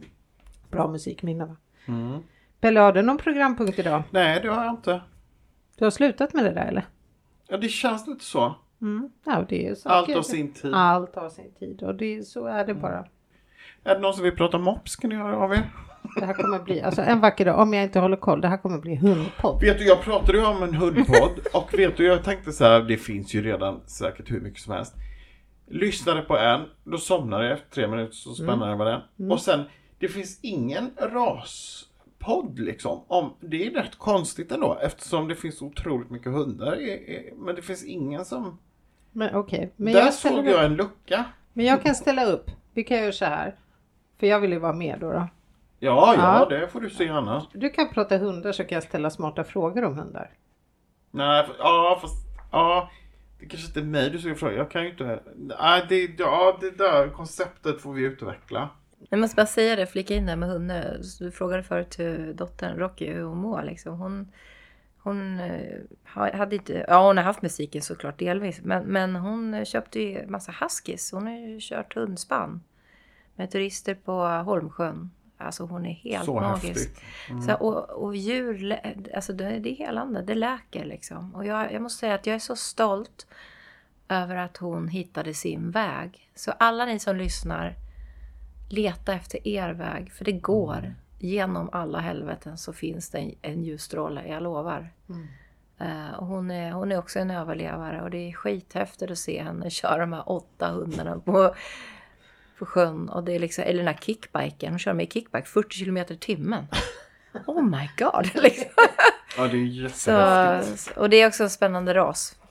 Bra musikminne va? Pelle, har du någon programpunkt idag? Nej, det har jag inte. Du har slutat med det där eller? Ja, det känns lite så. Ja, det är så. Allt har sin tid. Allt har sin tid och så är det bara. Är det någon som vill prata mops? Kan ni höra av er? Det här kommer bli, alltså en vacker dag, om jag inte håller koll, det här kommer bli hundpodd. Vet du, jag pratade ju om en hundpodd och vet du, jag tänkte så här, det finns ju redan säkert hur mycket som helst. Lyssnade på en, då somnade jag efter 3 minuter, så spännande var det. Och sen, det finns ingen raspodd liksom. Det är rätt konstigt ändå, eftersom det finns otroligt mycket hundar. Men det finns ingen som... Men okej. Men där såg jag en lucka. Men jag kan ställa upp. Vi kan göra så här. För jag vill ju vara med då. Ja, det får du se gärna. Du kan prata hundar så kan jag ställa smarta frågor om hundar. Nej, det kanske inte är mig du ska fråga. Jag kan ju inte... Nej, det där konceptet får vi utveckla. Jag måste bara säga det, flika in där med hundar. Du frågade förut till dottern Rocky hur hon mår. Liksom. Hon hade inte... Ja, hon har haft musiken såklart delvis. Men hon köpte ju massa huskies. Hon har ju kört hundspann med turister på Holmsjön. Alltså hon är helt så magisk. Så, och djur, alltså det är helande, det läker liksom. Och jag måste säga att jag är så stolt över att hon hittade sin väg. Så alla ni som lyssnar, leta efter er väg. För det går. Genom alla helveten så finns det en ljusstråle, jag lovar. Och hon är också en överlevare. Och det är skithäftigt att se henne köra de här 8 hundarna på sjön. Och det är liksom, eller den här kickbiken. Hon kör med kickbike 40 km/h. Oh my god. Liksom. Ja, det är jättehäftigt. Och det är också en spännande ras.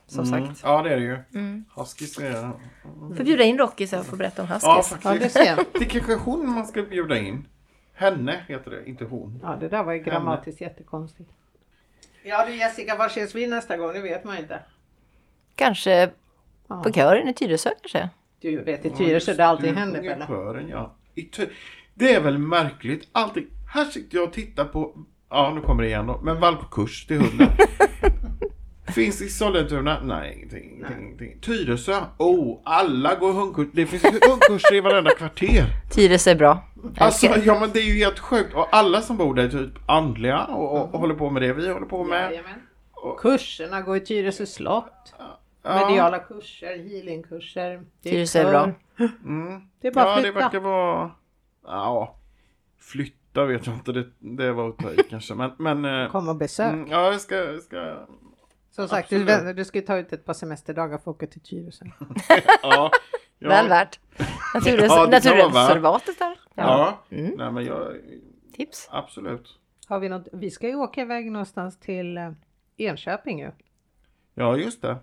som sagt. Ja, det är det ju. Huskies är... Får bjuda in Rocky så jag får berätta om Huskies. Ja, faktiskt. Ja, det ser jag. Det är kanske hon man ska bjuda in. Henne heter det, inte hon. Ja, det där var ju grammatiskt jättekonstigt. Ja du Jessica, var ses vi nästa gång? Det vet man inte. Kanske på kören i Tyresö kanske. Du vet, i Tyresö där allting händer. Eller? Kören, ja. Det är väl märkligt. Allting. Här sitter jag och tittar på... Ja, nu kommer det igen då. Men valpkurs till hunden. Finns i Sollentuna? Nej, ingenting. Tyresö? Alla går hundkurs. Det finns hundkurser i varenda kvarter. Tyresö är bra. Alltså, ja men det är ju helt sjukt. Och alla som bor där är typ andliga och håller på med det vi håller på med. Kurserna går i Tyresö slott. Mediala kurser, healingkurser. Tyresö är bra. Det är bara flytta. Det verkar vara... Ja, flytta vet jag inte. Det var att ta i kanske. Men, kom och besök. Ja, jag ska... Som sagt, du ska ta ut ett par semesterdagar för att åka till Tyresö. Ja. Väl värt. Naturreservatet där. Ja. Nej, men jag... Tips. Absolut. Har vi något? Vi ska ju åka iväg någonstans till Enköping ju. Ja, just det.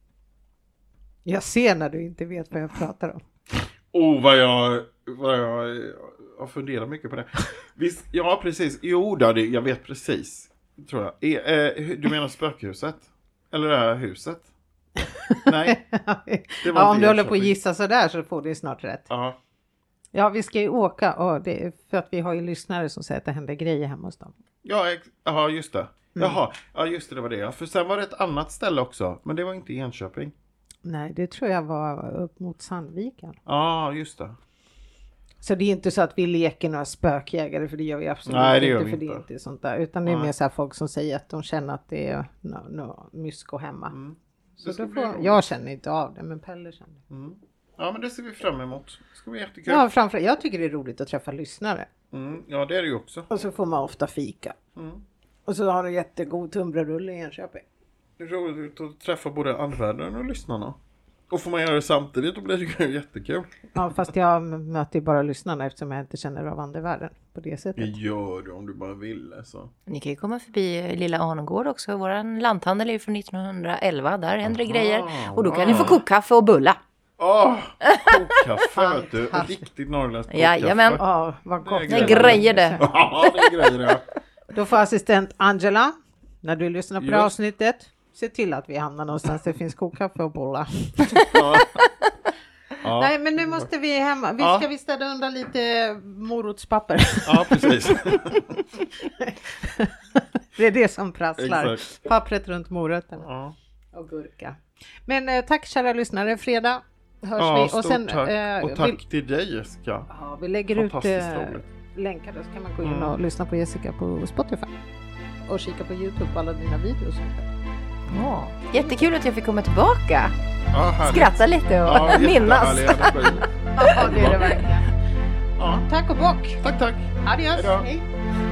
Jag ser när du inte vet vad jag pratar om. Vad jag har funderat mycket på det. Visst, ja, precis. Jo, jag vet precis. Tror jag. Du menar spökhuset? Eller det här huset? Nej. Det var om du håller på att gissa sådär så får du snart rätt. Ja. Ja, vi ska ju åka och det är för att vi har ju lyssnare som säger att det händer grejer hemma hos dem. Ja, just det. Jaha, ja just det var det. För sen var det ett annat ställe också, men det var inte i Enköping. Nej, det tror jag var upp mot Sandviken. Ja, just det. Så det är inte så att vi leker några spökjägare, för det gör vi absolut Nej, det gör inte, vi för inte. det är inte sånt där. Utan det är mer så här folk som säger att de känner att det är mysko hemma. Så då jag känner inte av det, men Pelle känner. Ja, men det ser vi fram emot. Det ska bli jättekul. Ja, framförallt, jag tycker det är roligt att träffa lyssnare. Ja, det är det ju också. Och så får man ofta fika. Och så har du jättegod tunnbrödsrulle i Enköping. Det är roligt att träffa både andvärlden och lyssnarna. Och får man göra det samtidigt, då blir det ju jättekul. Ja, fast jag möter ju bara lyssnarna eftersom jag inte känner av andevärlden på det sättet. Det gör du om du bara vill. Så. Ni kan ju komma förbi Lilla Arnegård också. Våran lanthandel är ju från 1911. Där händer det grejer. Och då kan ni få kokkaffe och bulla. Kokkaffe vet du. Riktigt norrländskt kokkaffe. Jajamän. Vad gott. Det är grejer det. Ja, det är grejer det. Då får assistent Angela, när du lyssnar på det avsnittet, se till att vi hamnar någonstans det finns kokkaffe och bullar. Ja. Nej, men nu måste vi hemma. Ska vi städa undan lite morotspapper? Ja, precis. Det är det som prasslar. Exakt. Pappret runt morötterna. Och gurka. Men tack kära lyssnare. Fredag hörs vi. Och sen, tack. Och tack till dig Jessica. Ja, vi lägger ut länkar. Då kan man gå in och lyssna på Jessica på Spotify. Och kika på YouTube på alla dina videos. Ja, jättekul att jag fick komma tillbaka. Ja, skratta lite och minnas. Ja, det är det verkligen. Tack och bock. Tack. Adios. Hej.